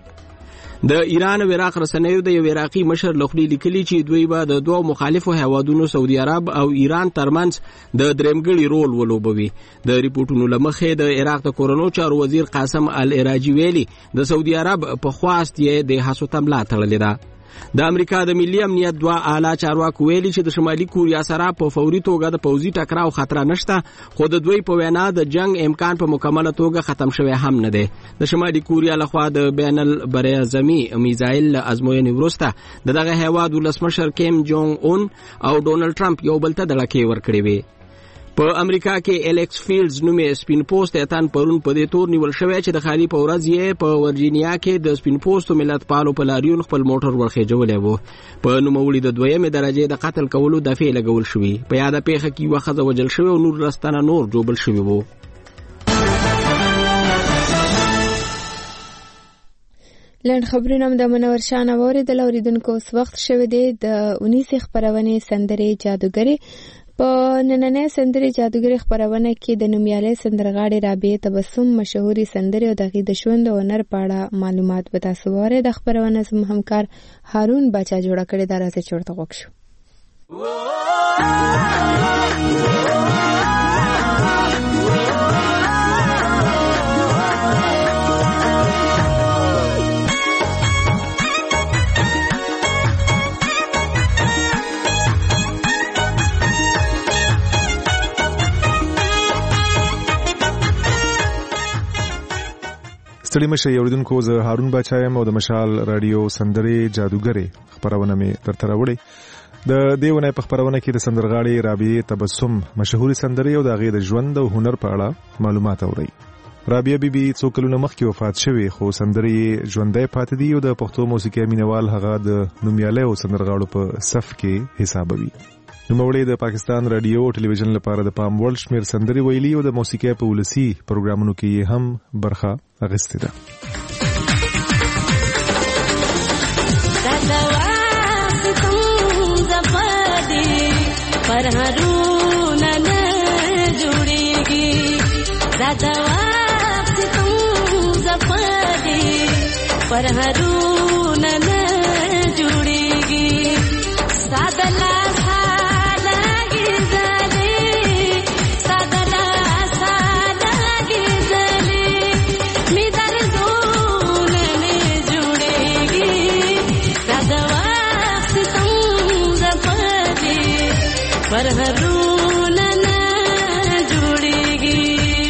د ایران او عراق رسنیو د یو عراقي مشر لخوا لیکلي چې دوی به د دوه مخالفو هیوادونو سعودي عرب او ایران ترمنځ د درېمګړي رول ولوبوي. د ریپورتونو لمخې د عراق د کورونو چارو وزیر قاسم العراجي ویلي د سعودي عرب په خواست یې د حسو تملا تړلې ده. د امریکا د ملي امنیت دوه اعلی چارواکو ویلي چې د شمالي کوریا سره په فوري توګه د پوځي ټکراو خطر نشته خو د دوی په وینا د جنگ امکان په مکمله توګه ختم شوی هم نه دی. د شمالي کوریا لخوا د بین البرعظمي میزایل ازموینې وروسته د دغه هیواد ولسمشر کیم جونګ اون او ډونالد ټرمپ یو بل ته دړکې ورکړې وي. په امریکا کې الیکس فیلډز نومې سپین پوسټ اتن پرون په دې تور نیول شوی چې د خالي په ورځ یې په ورجینیا کې د سپین پوسټو ملت پالو په لاریون خپل موټر ورخېجولی و. په نوموړي د دویمې درجې د قتل کولو دفعې لګول شوي. په یاده پیښه کې یوه ښځه وژل شوې او نور لس تنه نور ژوبل شوي وو. لنډ خبرونه د منور شاه اوریدل. اوریدونکو اوس وخت شوی دی د اونیسې خپرونې سندرې جادوګرې. په نننۍ سندرې جادوګرې خپرونه کې د نومیالۍ سندرغاړې رابعې تبسم مشهوري سندرې او د هغې د ژوند او هنر په اړه معلومات به تاسو واورئ. د خپرونه زموږ همکار هارون باچا جوړه کړې ده. راځئ چې ورته غوږ شو. ستړي مشه اوریدونکو زه هارون باچا یم او د مشال رادیو سندرې جادوګرې خبرونه مې درته راوړې. د دې ونې په خبرونه کې د سندرغاړې رابعې تبسم مشهوري سندرې او د هغې د ژوند او هنر په اړه معلومات اورئ. رابعه بیبي څو کلونه مخکې وفات شوې خو سندرې یې ژوندی پاتې دي او د پښتو موسیقۍ مینوال هغه د نومیالیو سندرغاړو په صف کې حسابوي. نوموړی د پاکستان رادیو او ټلویزیون لپاره د پام وړ شمېر سندرې ویلي او د موسیقۍ په ولسي پروګرامونو کې یې هم برخه اخیستې ده. دا وخت څنګه زپدي پر هرونه نه جوړيږي سادلا سادګي زلي سادلا سادګي زلي می درځونه نه جوړيږي دا وخت څنګه زپدي پر هرونه نه جوړيږي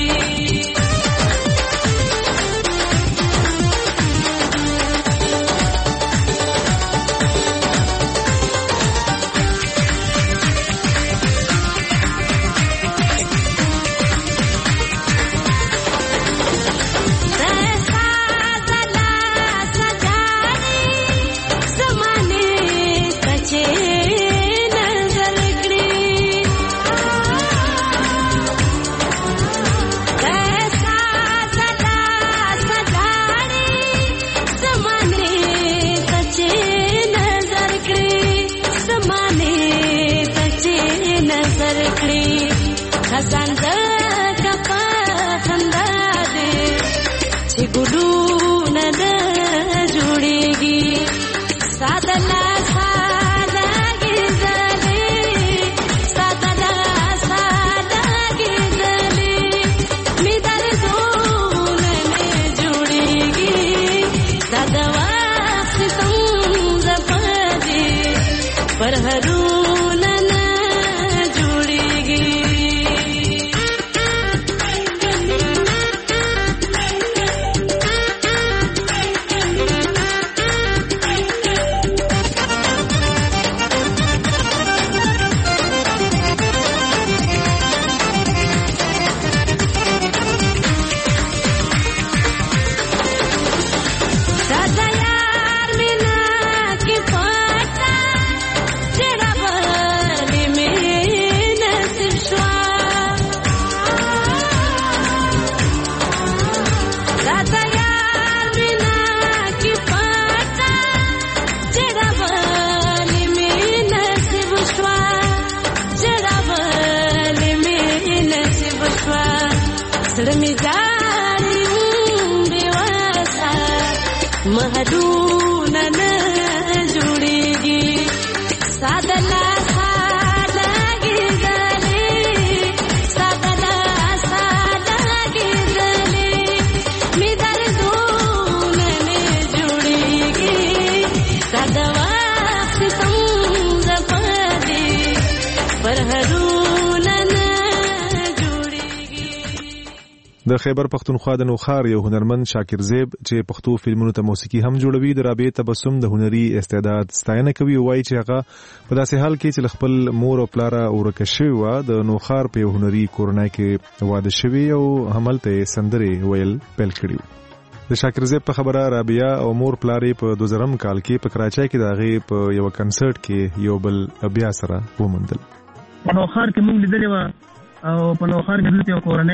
د خیبر پختونخوا د نوخار یو هنرمند شاکر زیب چې پښتو فلمونو ته موسیقي هم جوړوي د رابطه تبسم د هنري استعداد ستاینه کوي او وایي چې هغه په داسې حال کې چې خپل مور او پلار اورکه شوی و د نوخار په هنري کورنۍ کې واده شوی او هملته سندرې ویل پیل کړی د شاکر زیب په خبره رابعه او مور پلارې په دوه زره کال کې په کراچۍ کې د هغې په یو کنسرت کې یو بل بیا سره وموندل. په نوخار کې موږ لیدلې وه او په نوخار کې دلته یو کورنۍ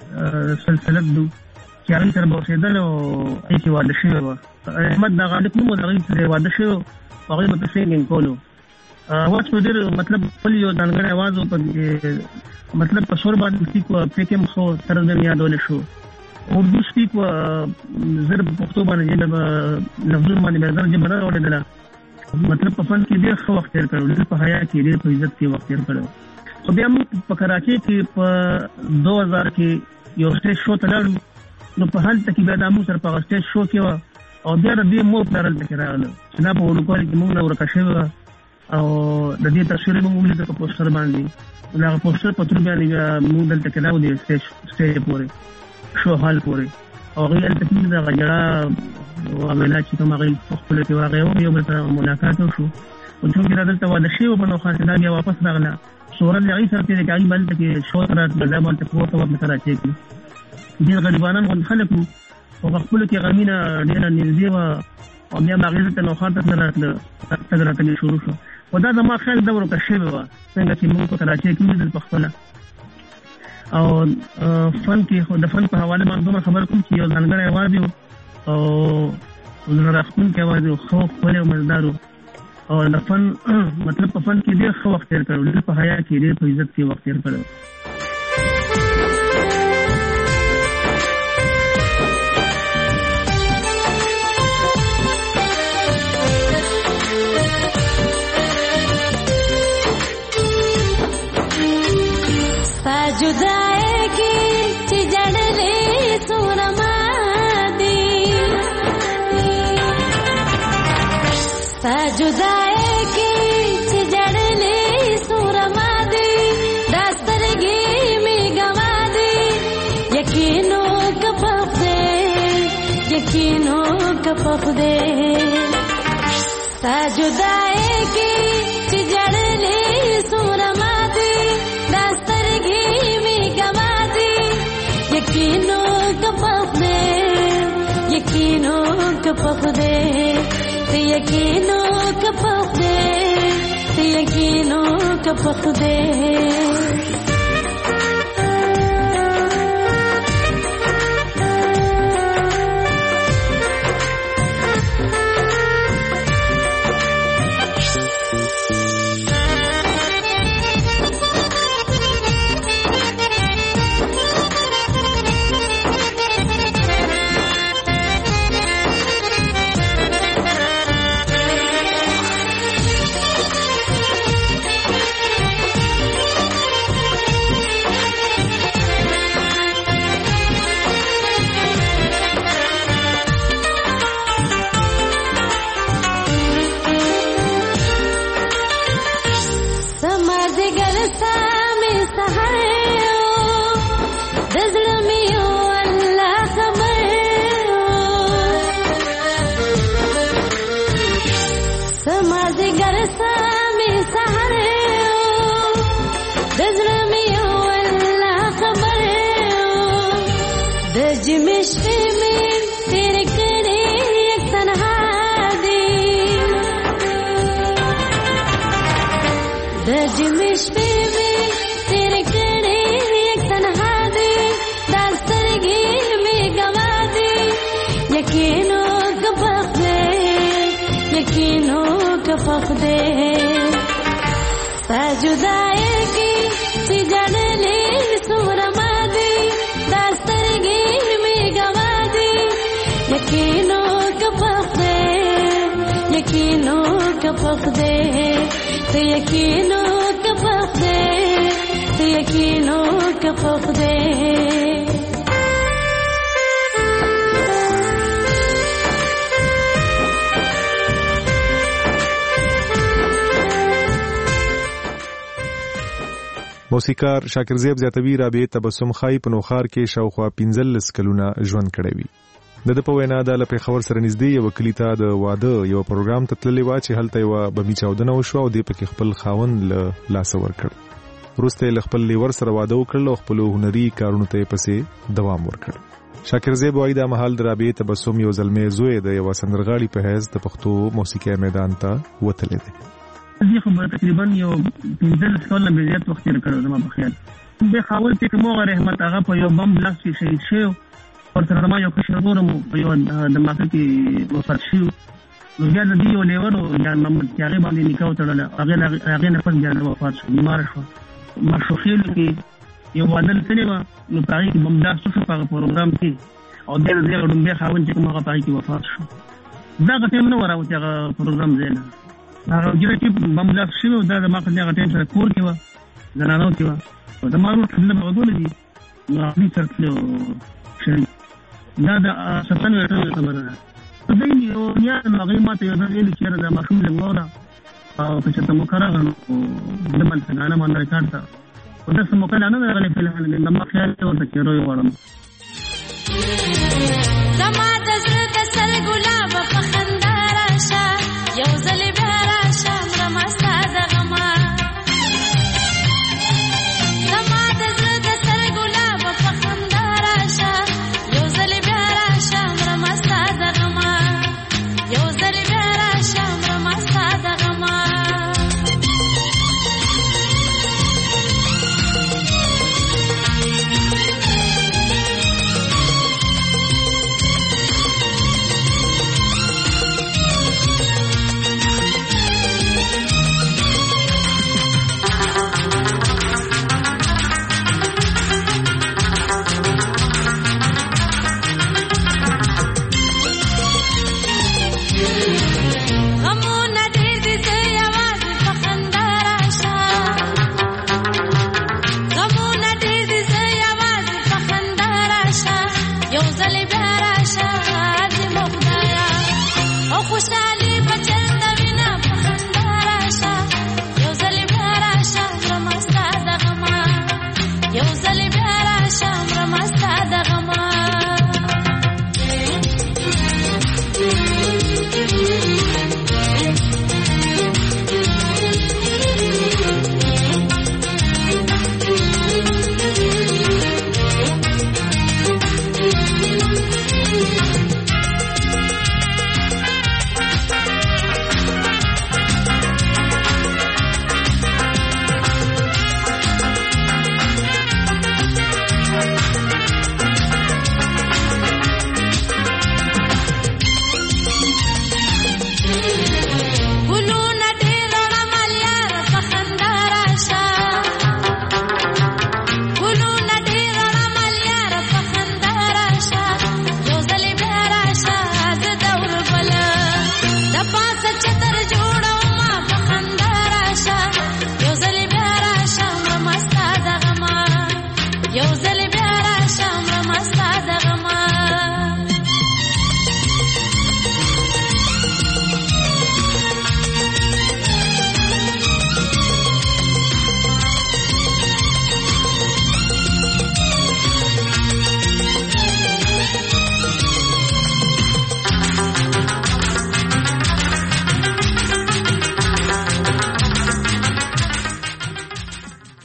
وه سلسلت دو چې هغوی سره به اوسېدل او هغې کې واده شوی وه. احمد د غالب نوم و د هغوی سره واده شوی و هغوی به ته سینګینګ کولو واټ په ډېر مطلب خپل یو ځانګړی اواز و په مطلب په سور باندې سپیک و پرې کې هم ښه طرز مې یادولی شو. اردو سپیک و زه په پښتو باندې ژبه لفظونه باندې مې ځان ژبه نه راوړېدله مطلب په فن کې ډېر ښه وخت تېر کړی ډېر په حیا کې ډېر په عزت کې وخت تېر کړی. خو بیا موږ په کراچۍ کې په دوه هزار کې یو سټیج شو ته لاړو نو په هلته کې بیا دا موږ سره په هغه سټیج شو کې وه او بیا د دې مور پلار هلته کې راغله چې دا په وړوکوالي کې موږ نه ورکه شوې وه او د دې تصویر یې موږ ولیده په پوسټر باندې د هغه پوسټر په تور باندې بیا موږ دلته کې راوړو د سټیج سټیج پورې شو هال پورې او هغوی هلته کې د هغه ژړا واقعات چې کوم هغوی په خپلو کې واقع وو یو بل سره ملاقات وشو خو چونکې دا دلته واده شوي وو په نوخار دا بیا واپس راغله صورت هغوی سره تېرې کړه هغوی به هلته کې شو ته راتله دا به هلته کور ته ورته کراچۍ کې ډېر غریبانان غوندې خلک وو او په خپلو کې غمینه ډېره نږدې وه او بیا به هغې دلته نوخار ته تله راتله تګ راتلې شروع شو خو دا زما خیال ده ورکه شوې وه څنګه چې موږ په کراچۍ کې ولیدل په خپله او فن کې خو د فن په حواله باندې دومره خبر کوم چې یو ځانګړی اواز یو او زړه راښکونکی اواز یو ښه ښکلی او مزدار و او د فن مطلب په فن کې ډېر ښه وخت تېر کړی ډېر په حیا کې ډېر په عزت کې وخت تېر کړی जुदाई की चिजड़ले सुरमा दी सा जुदाई की चिजड़ले सुरमा दी दास्तरगी में गवा दी यकीनों का पफ दे यकीनों का पफ दे सा जुदाई की चिजड़ले सुरमा दी दास्तरगी में गवा दी यकीनों का पफ दे यकीनों का पफ दे यकीनों का पफ दे यकीनों का पफ दे जुदाई की चिजड़ले सुरमा दी दास्तरगी में गवा दी यकीनों का पफ दे यकीनों का पफ दे यकीनों का पफ दे यकीनों का पफ दे موسیقار شاکر زیب زیاتوی رابطه تبسم خای په نوخار کې شاوخوا پنځلس کلونه ژوند کړی وي. د د په وینا د لپاره خبر سره نږدې یو کلی ته د واده یو پروګرام ته تللی و چې هلته یو بمی چاودنه وشو او د په خپل خاوند له لاس ورکړ. وروسته له خپل لیور سره واده وکړ او خپل هنري کارونو ته پسې دوام ورکړ. شاکر زیب وایي د محل د رابطه تبسم یو زلمې زوی د یو سندرغاړي په حیث د پښتو موسیقي میدان ته وتلی دی. دې خبره تقریبا یو پنځلس کاله به زیات وخت تیر کړو زما په خیال. د خاول چې موږ رحمت هغه په یو بم بلاک کې شهید شو او تر ما یو کشرورم په یو د ماته کې وفات شو. نو بیا د دې یو لیور او جان محمد هغه باندې نکاح تړل هغه هغه نه پس جان وفات شو بیمار شو. مشوخیل کې یو وادل کړي و نو پای کې بم بلاک شو په پروګرام کې او د دې غوډم بیا خاول چې موږ پای کې وفات شو. دا غته نو وراو چې هغه پروګرام زینا هغه جره چې بمبلا شو دا د ماخذ نه غټین سره کور کې و زنانو کې و دا مارو ټول په غوډول دي نو هغه سره شي دا د سپن ورته خبره ده دا یو یا هغه ماته یو ځل چې دا مخم له وره او په چې تمو کارغنو د بل څنګه نه باندې کارته او دا سمو کله نه غلې په لحاظ د ما خیال ورته کېروي وړم زما د زړه د سر ګلاب په خندا راشه یو ځل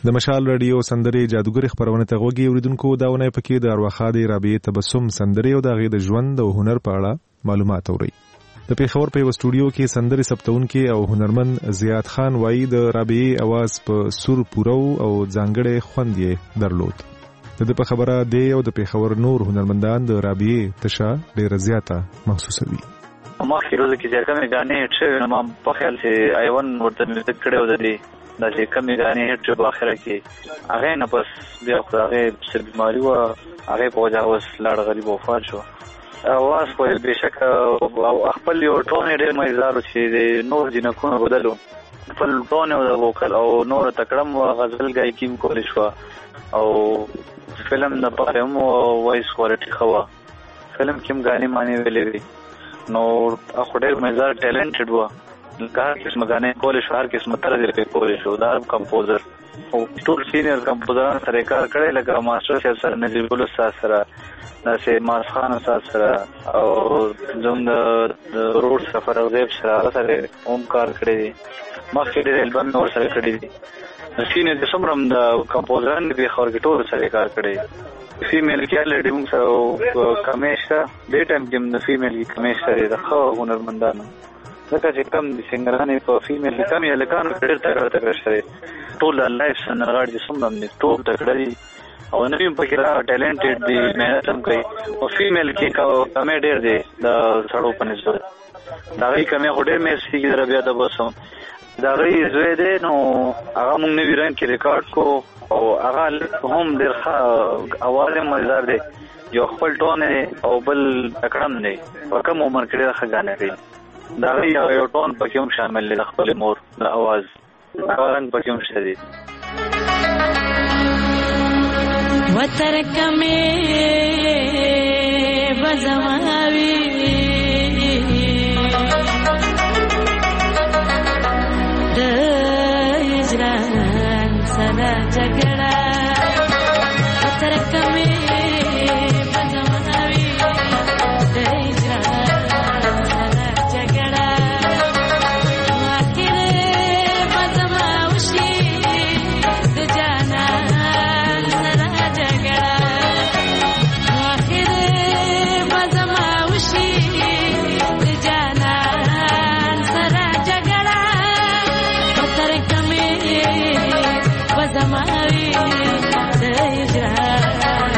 د مشال رادیو سندرې جادوګر خبرونه ته غوږی اوریدونکو دا ونه پکې د ارواخاده رابعه تبسم سندرې او د غي د ژوند او هنر په اړه معلومات اوري. د پیښور په استودیو کې سندرې ثبتونکي او هنرمند زیات خان وایي د رابعه आवाज په سور پورو او ځانګړې خوند یې درلود. د دې په خبره دی او د پیښور نور هنرمندان د رابعه تشا ډېر زیاته محسوسوي. ما خیروز کې چې کومې غانې چې نو ما په خیال چې ایوان ورته مې کړو د دې د چې کومې غانې چې په اخر کې هغه نه پس بیا خو هغه سر بیماری و هغه په وجه اوس لاړ غریب وفات شو. اواز په بشک او خپل یو ټون ډېر مېزارو چې نور جنکونه بدلو خپل ټون او وکړ او نور تکړم غزل غای کیم کول شو او فلم د پاره مو وایس کوالټي خوا فلم کیم غانې معنی ویلې نو اخو ډېر مزار ټیلنټډ و لکه قسم غانې کول شو هر قسم طرز یې کول شو دا کمپوزر او ټول سینیئر کمپوزران سره کار کړی لکه ماستر شیف سره نجیب الله سره ناسه ماس خان سره او زم د روډ سفر او غیب سره سره هم کار کړی مخکې ډېر البم نور سره کړی سینیئر د سمرم د کمپوزران به خور کې ټول سره کار کړی. فیمیل کې لري موږ سره کمیشته د ټایم کې د فیمیل کې کمیشته د خو هنرمندانو ځکه چې کم د سنگرانې په فیمیل کې کم یې لکان ډېر تکړه تکړه شوی ټول لایف سنرغاړي چې څومره دي ټول تکړه دي او نوی په کې را ټیلنټډ دي مهنت هم کوي او فیمیل کې کمې ډېر دي د سړو په نسبت دا غي کمې هډې مې سي کې بیا د بسم دا غي زوی دی نو هغه موږ نوی رنګ کې ریکارډ کو او هغه هم ډېر ښه اواز یې مزدار دی یو خپل ټون او بل تکړم دی په کوم عمر کې ډېر ښه غانې کوي دا غي یو ټون پکې هم شامل دی خپل مور د اواز هغه رنګ پکې هم شته دی وترکمه بزماوي د هجران سره جګړه وترکمه بزماوي د هجران سره جګړه واکره بزماوشي د جانان سره جګړه واکره بزماوشي د جانان سره جګړه وترکمه بزماوي د هجران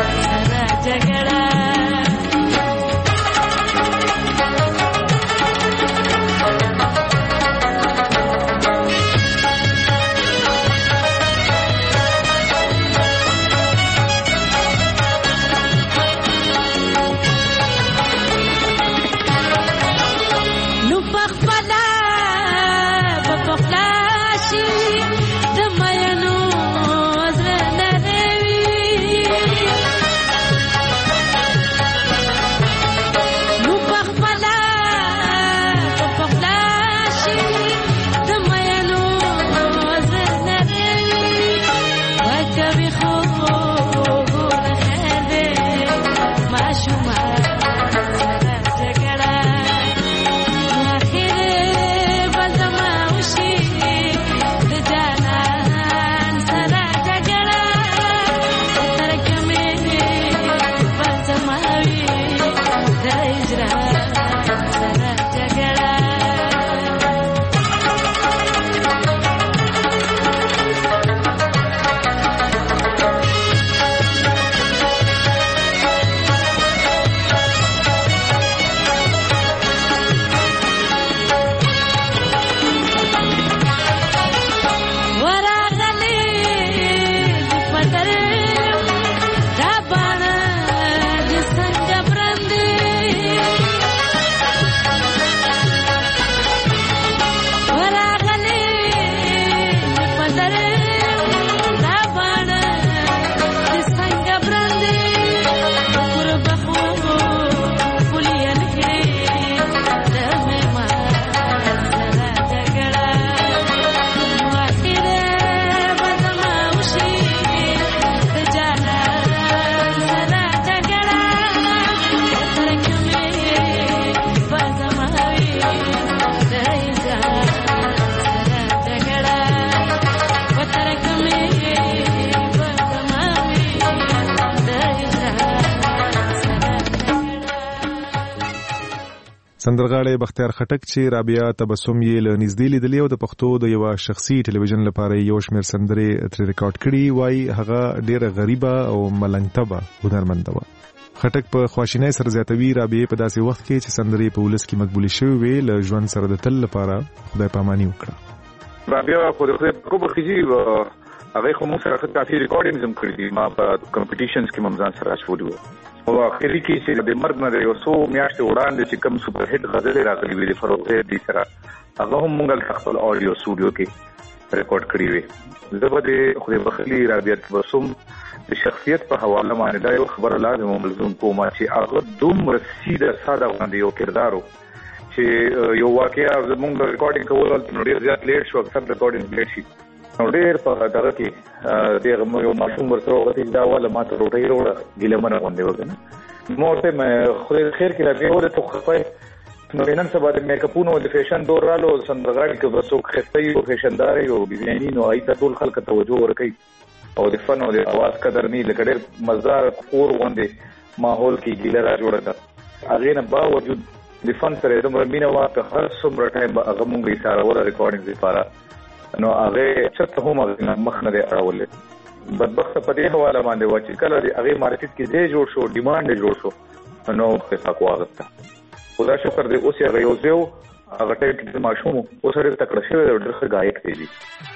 سندرغاړی بختیار خټک چې رابعه تبسم یې له نږدې لیدلې او د پښتو د یوه شخصي ټلویزیون لپاره یو شمېر سندرې ترې ریکارډ کړي، وایي هغه ډېره غریبه او ملنګتبه هنرمنده وه. خټک په خواشینۍ سره زیاتوي رابعه په داسې وخت کې چې سندرې په ولس کې مقبولې شوې وې له ژوند سره د تل لپاره خدای پاماني وکړه. رابعه خو د خدای په کوبر کې هغه خو موږ سره کافي ریکارډینګز هم کړي دي، ما په کمپټیشنز کې ممزان سره اچولي وو. او اخري کې چې د مرګ نه یو څو میاشتې وړاندې چې کوم سپر هټ غزلې راغلي وې د فروغ دې سره هغه هم موږ خپل اډیو سټوډیو کې ریکارډ کړی وې. زه به د خدای بخلي رابعه تبسم د شخصیت په حواله باندې دا یو خبره لازم ملزم کوم چې هغه دومره سیده ساده غوندې یو کردار چې یو واقعیا موږ ریکارډینګ کول نو ډېر زیات لیټ شو، اکثر ریکارډینګ لیټ شي نو ډېر په دغه کې دغه یو ماشوم ورته وغوښتل دا والا ماته روټۍ وروړه ګیلمنه غوندې وکړه. نو ورته مې خدای خیر کړي راځي ورته تو خپای نو نن سبا د میک اپونو د فیشن دور رالو سندرغاړي کې بسو خستې او فیشندار او ډیزاینینګ او ایته ټول خلک توجه ورکړي او د فن او د اواز قدر نه لګړ مزدار کور غوندې ماحول کې ګیله را جوړه ده. هغه نه باوجود د فن سره د مرمینه واقع هر څومره ټایم به هغه مونږ یې سره ور ریکارډینګ لپاره نو هغه څه هم مخ نه دی اړولې. بدبخت په دې حواله باندې و چې کله هغه مارکیټ کې ځای جوړ شو، ډیماند جوړ شو، نو پیسې کوغسته خدا شکر دې اوس هغه یو ځو هغه ټیم کې ماشوم اوس هغه تکړه شوی او ډېر ښه غایک دی.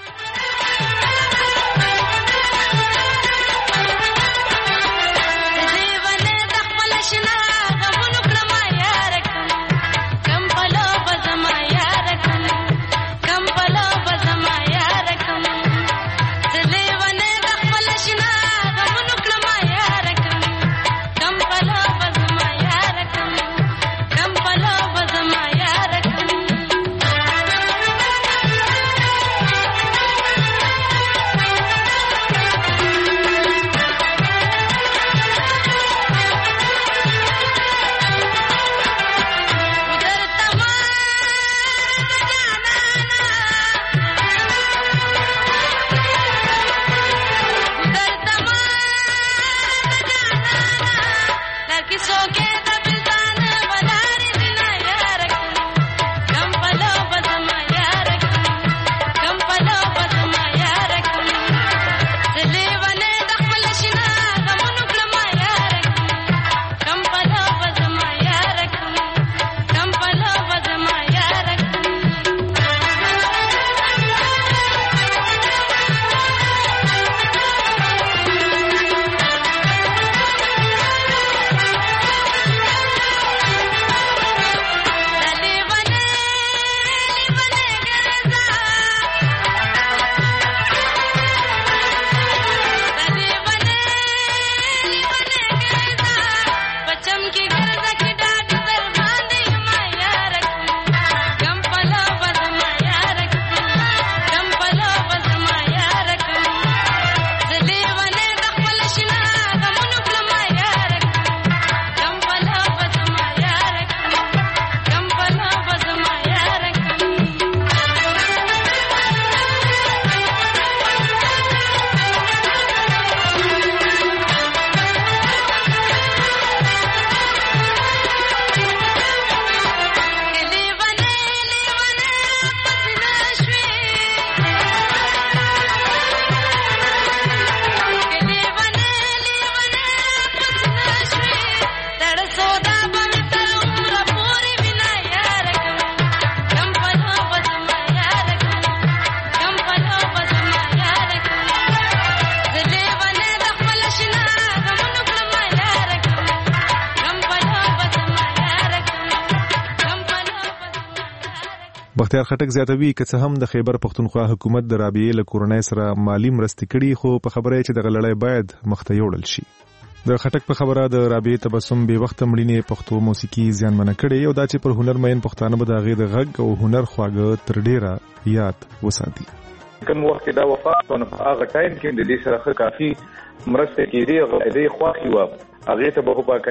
بختیار خټک زیاتوي که څه هم د خیبر پښتونخوا حکومت د رابعې له کورنۍ سره مالی مرستې کړي، خو په خبره چې دغه لړۍ باید مخته یوړل شي. د خټک په خبره د رابعې تبسم بې وخته مړینې پښتو موسیقي زیانمنه کړې او دا چې پر هنر مین پښتانه به د هغې د غږ او هنر خواږه تر ډېره یاد وساتي. کوم وخت دا وفات نو هغه ټایم کې د دې سره کافي مرسته کېدی او دې خواخي و هغه ته به په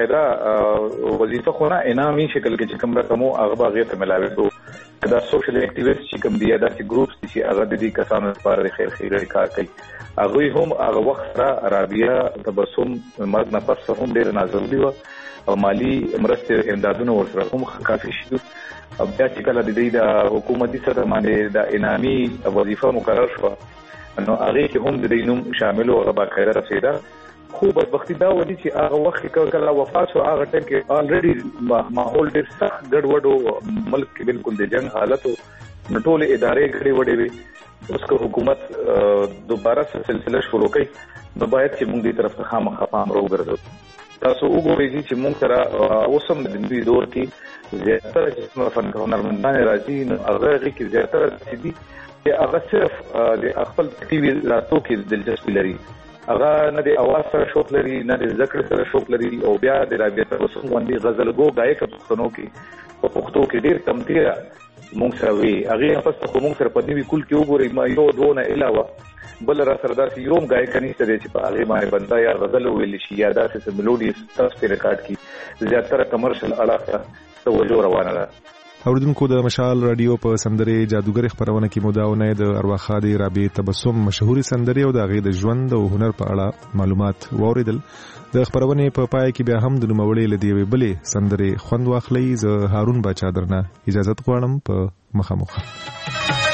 قاعده وظیفه خو نه انعامي شکل کې چې کوم رقمو هغه هغه ته ملاوي شو. دا سوشل اکټیویسټ چې کوم دی دا چې ګروپس چې هغه د دې کسانو لپاره د خیر خیري کار کوي هغه هم هغه وخت را رابعه تبسم مرګ نه پس هم ډېر نازولي و او مالی مرسته امدادونه ورسره هم کافي شي بیا چې کله د دې د حکومتي سطح باندې د انعامي وظیفه مقرر شو نو هغه کې هم د دې نوم شامل او غبا خیره رسیدا خو بدبختی دا ودی چې هغه وخت کې کله وفات شو هغه ټیم کې الریډي ماحول ډېر سخت ګډوډ ملک کې بالکل د جنگ حالت نو ټول ادارې کړي وړي وي اوس کو حکومت دوباره سلسله شروع کړي نو باید چې موږ دې طرف ته خامخا پام راوګرځو تاسو وګورئ چې موږ سره اوسم د دې دور کې زیاتره چې فن هنرمندان راځي نو هغه کې زیاتره چې دي هغه صرف د خپل ټي وي راتو کې دلچسپي لري هغه نه د اواز سره شوق لري نه د ذکر سره شوق لري او بیا د رابطه تبسم باندې غزلګو غایک پښتنو کې په پښتو کې ډیر کمتیره مونږ سره وی هغه پس ته مونږ سره په دې کول کې وګورئ ما یو دونه علاوه بل را سره داسې یوم غایک نشته چې په هغه باندې بندا یا غزل ویل شي یا داسې ملوډي تاسو په ریکارډ کې زیاتره کمرشل اړه توجه روانه ده اوردونکو د مشال رادیو په سندرې جادوګر خبرونه کې مداونه د ارواخادي رابع تبسم مشهوري سندرې او د غي د ژوند او هنر په اړه معلومات واوریدل د خبرونه په پای کې بیا هم د نوموړي لدی وی بلې سندرې خوند واخلې ز هارون بچا درنه اجازه غواړم په مخامخ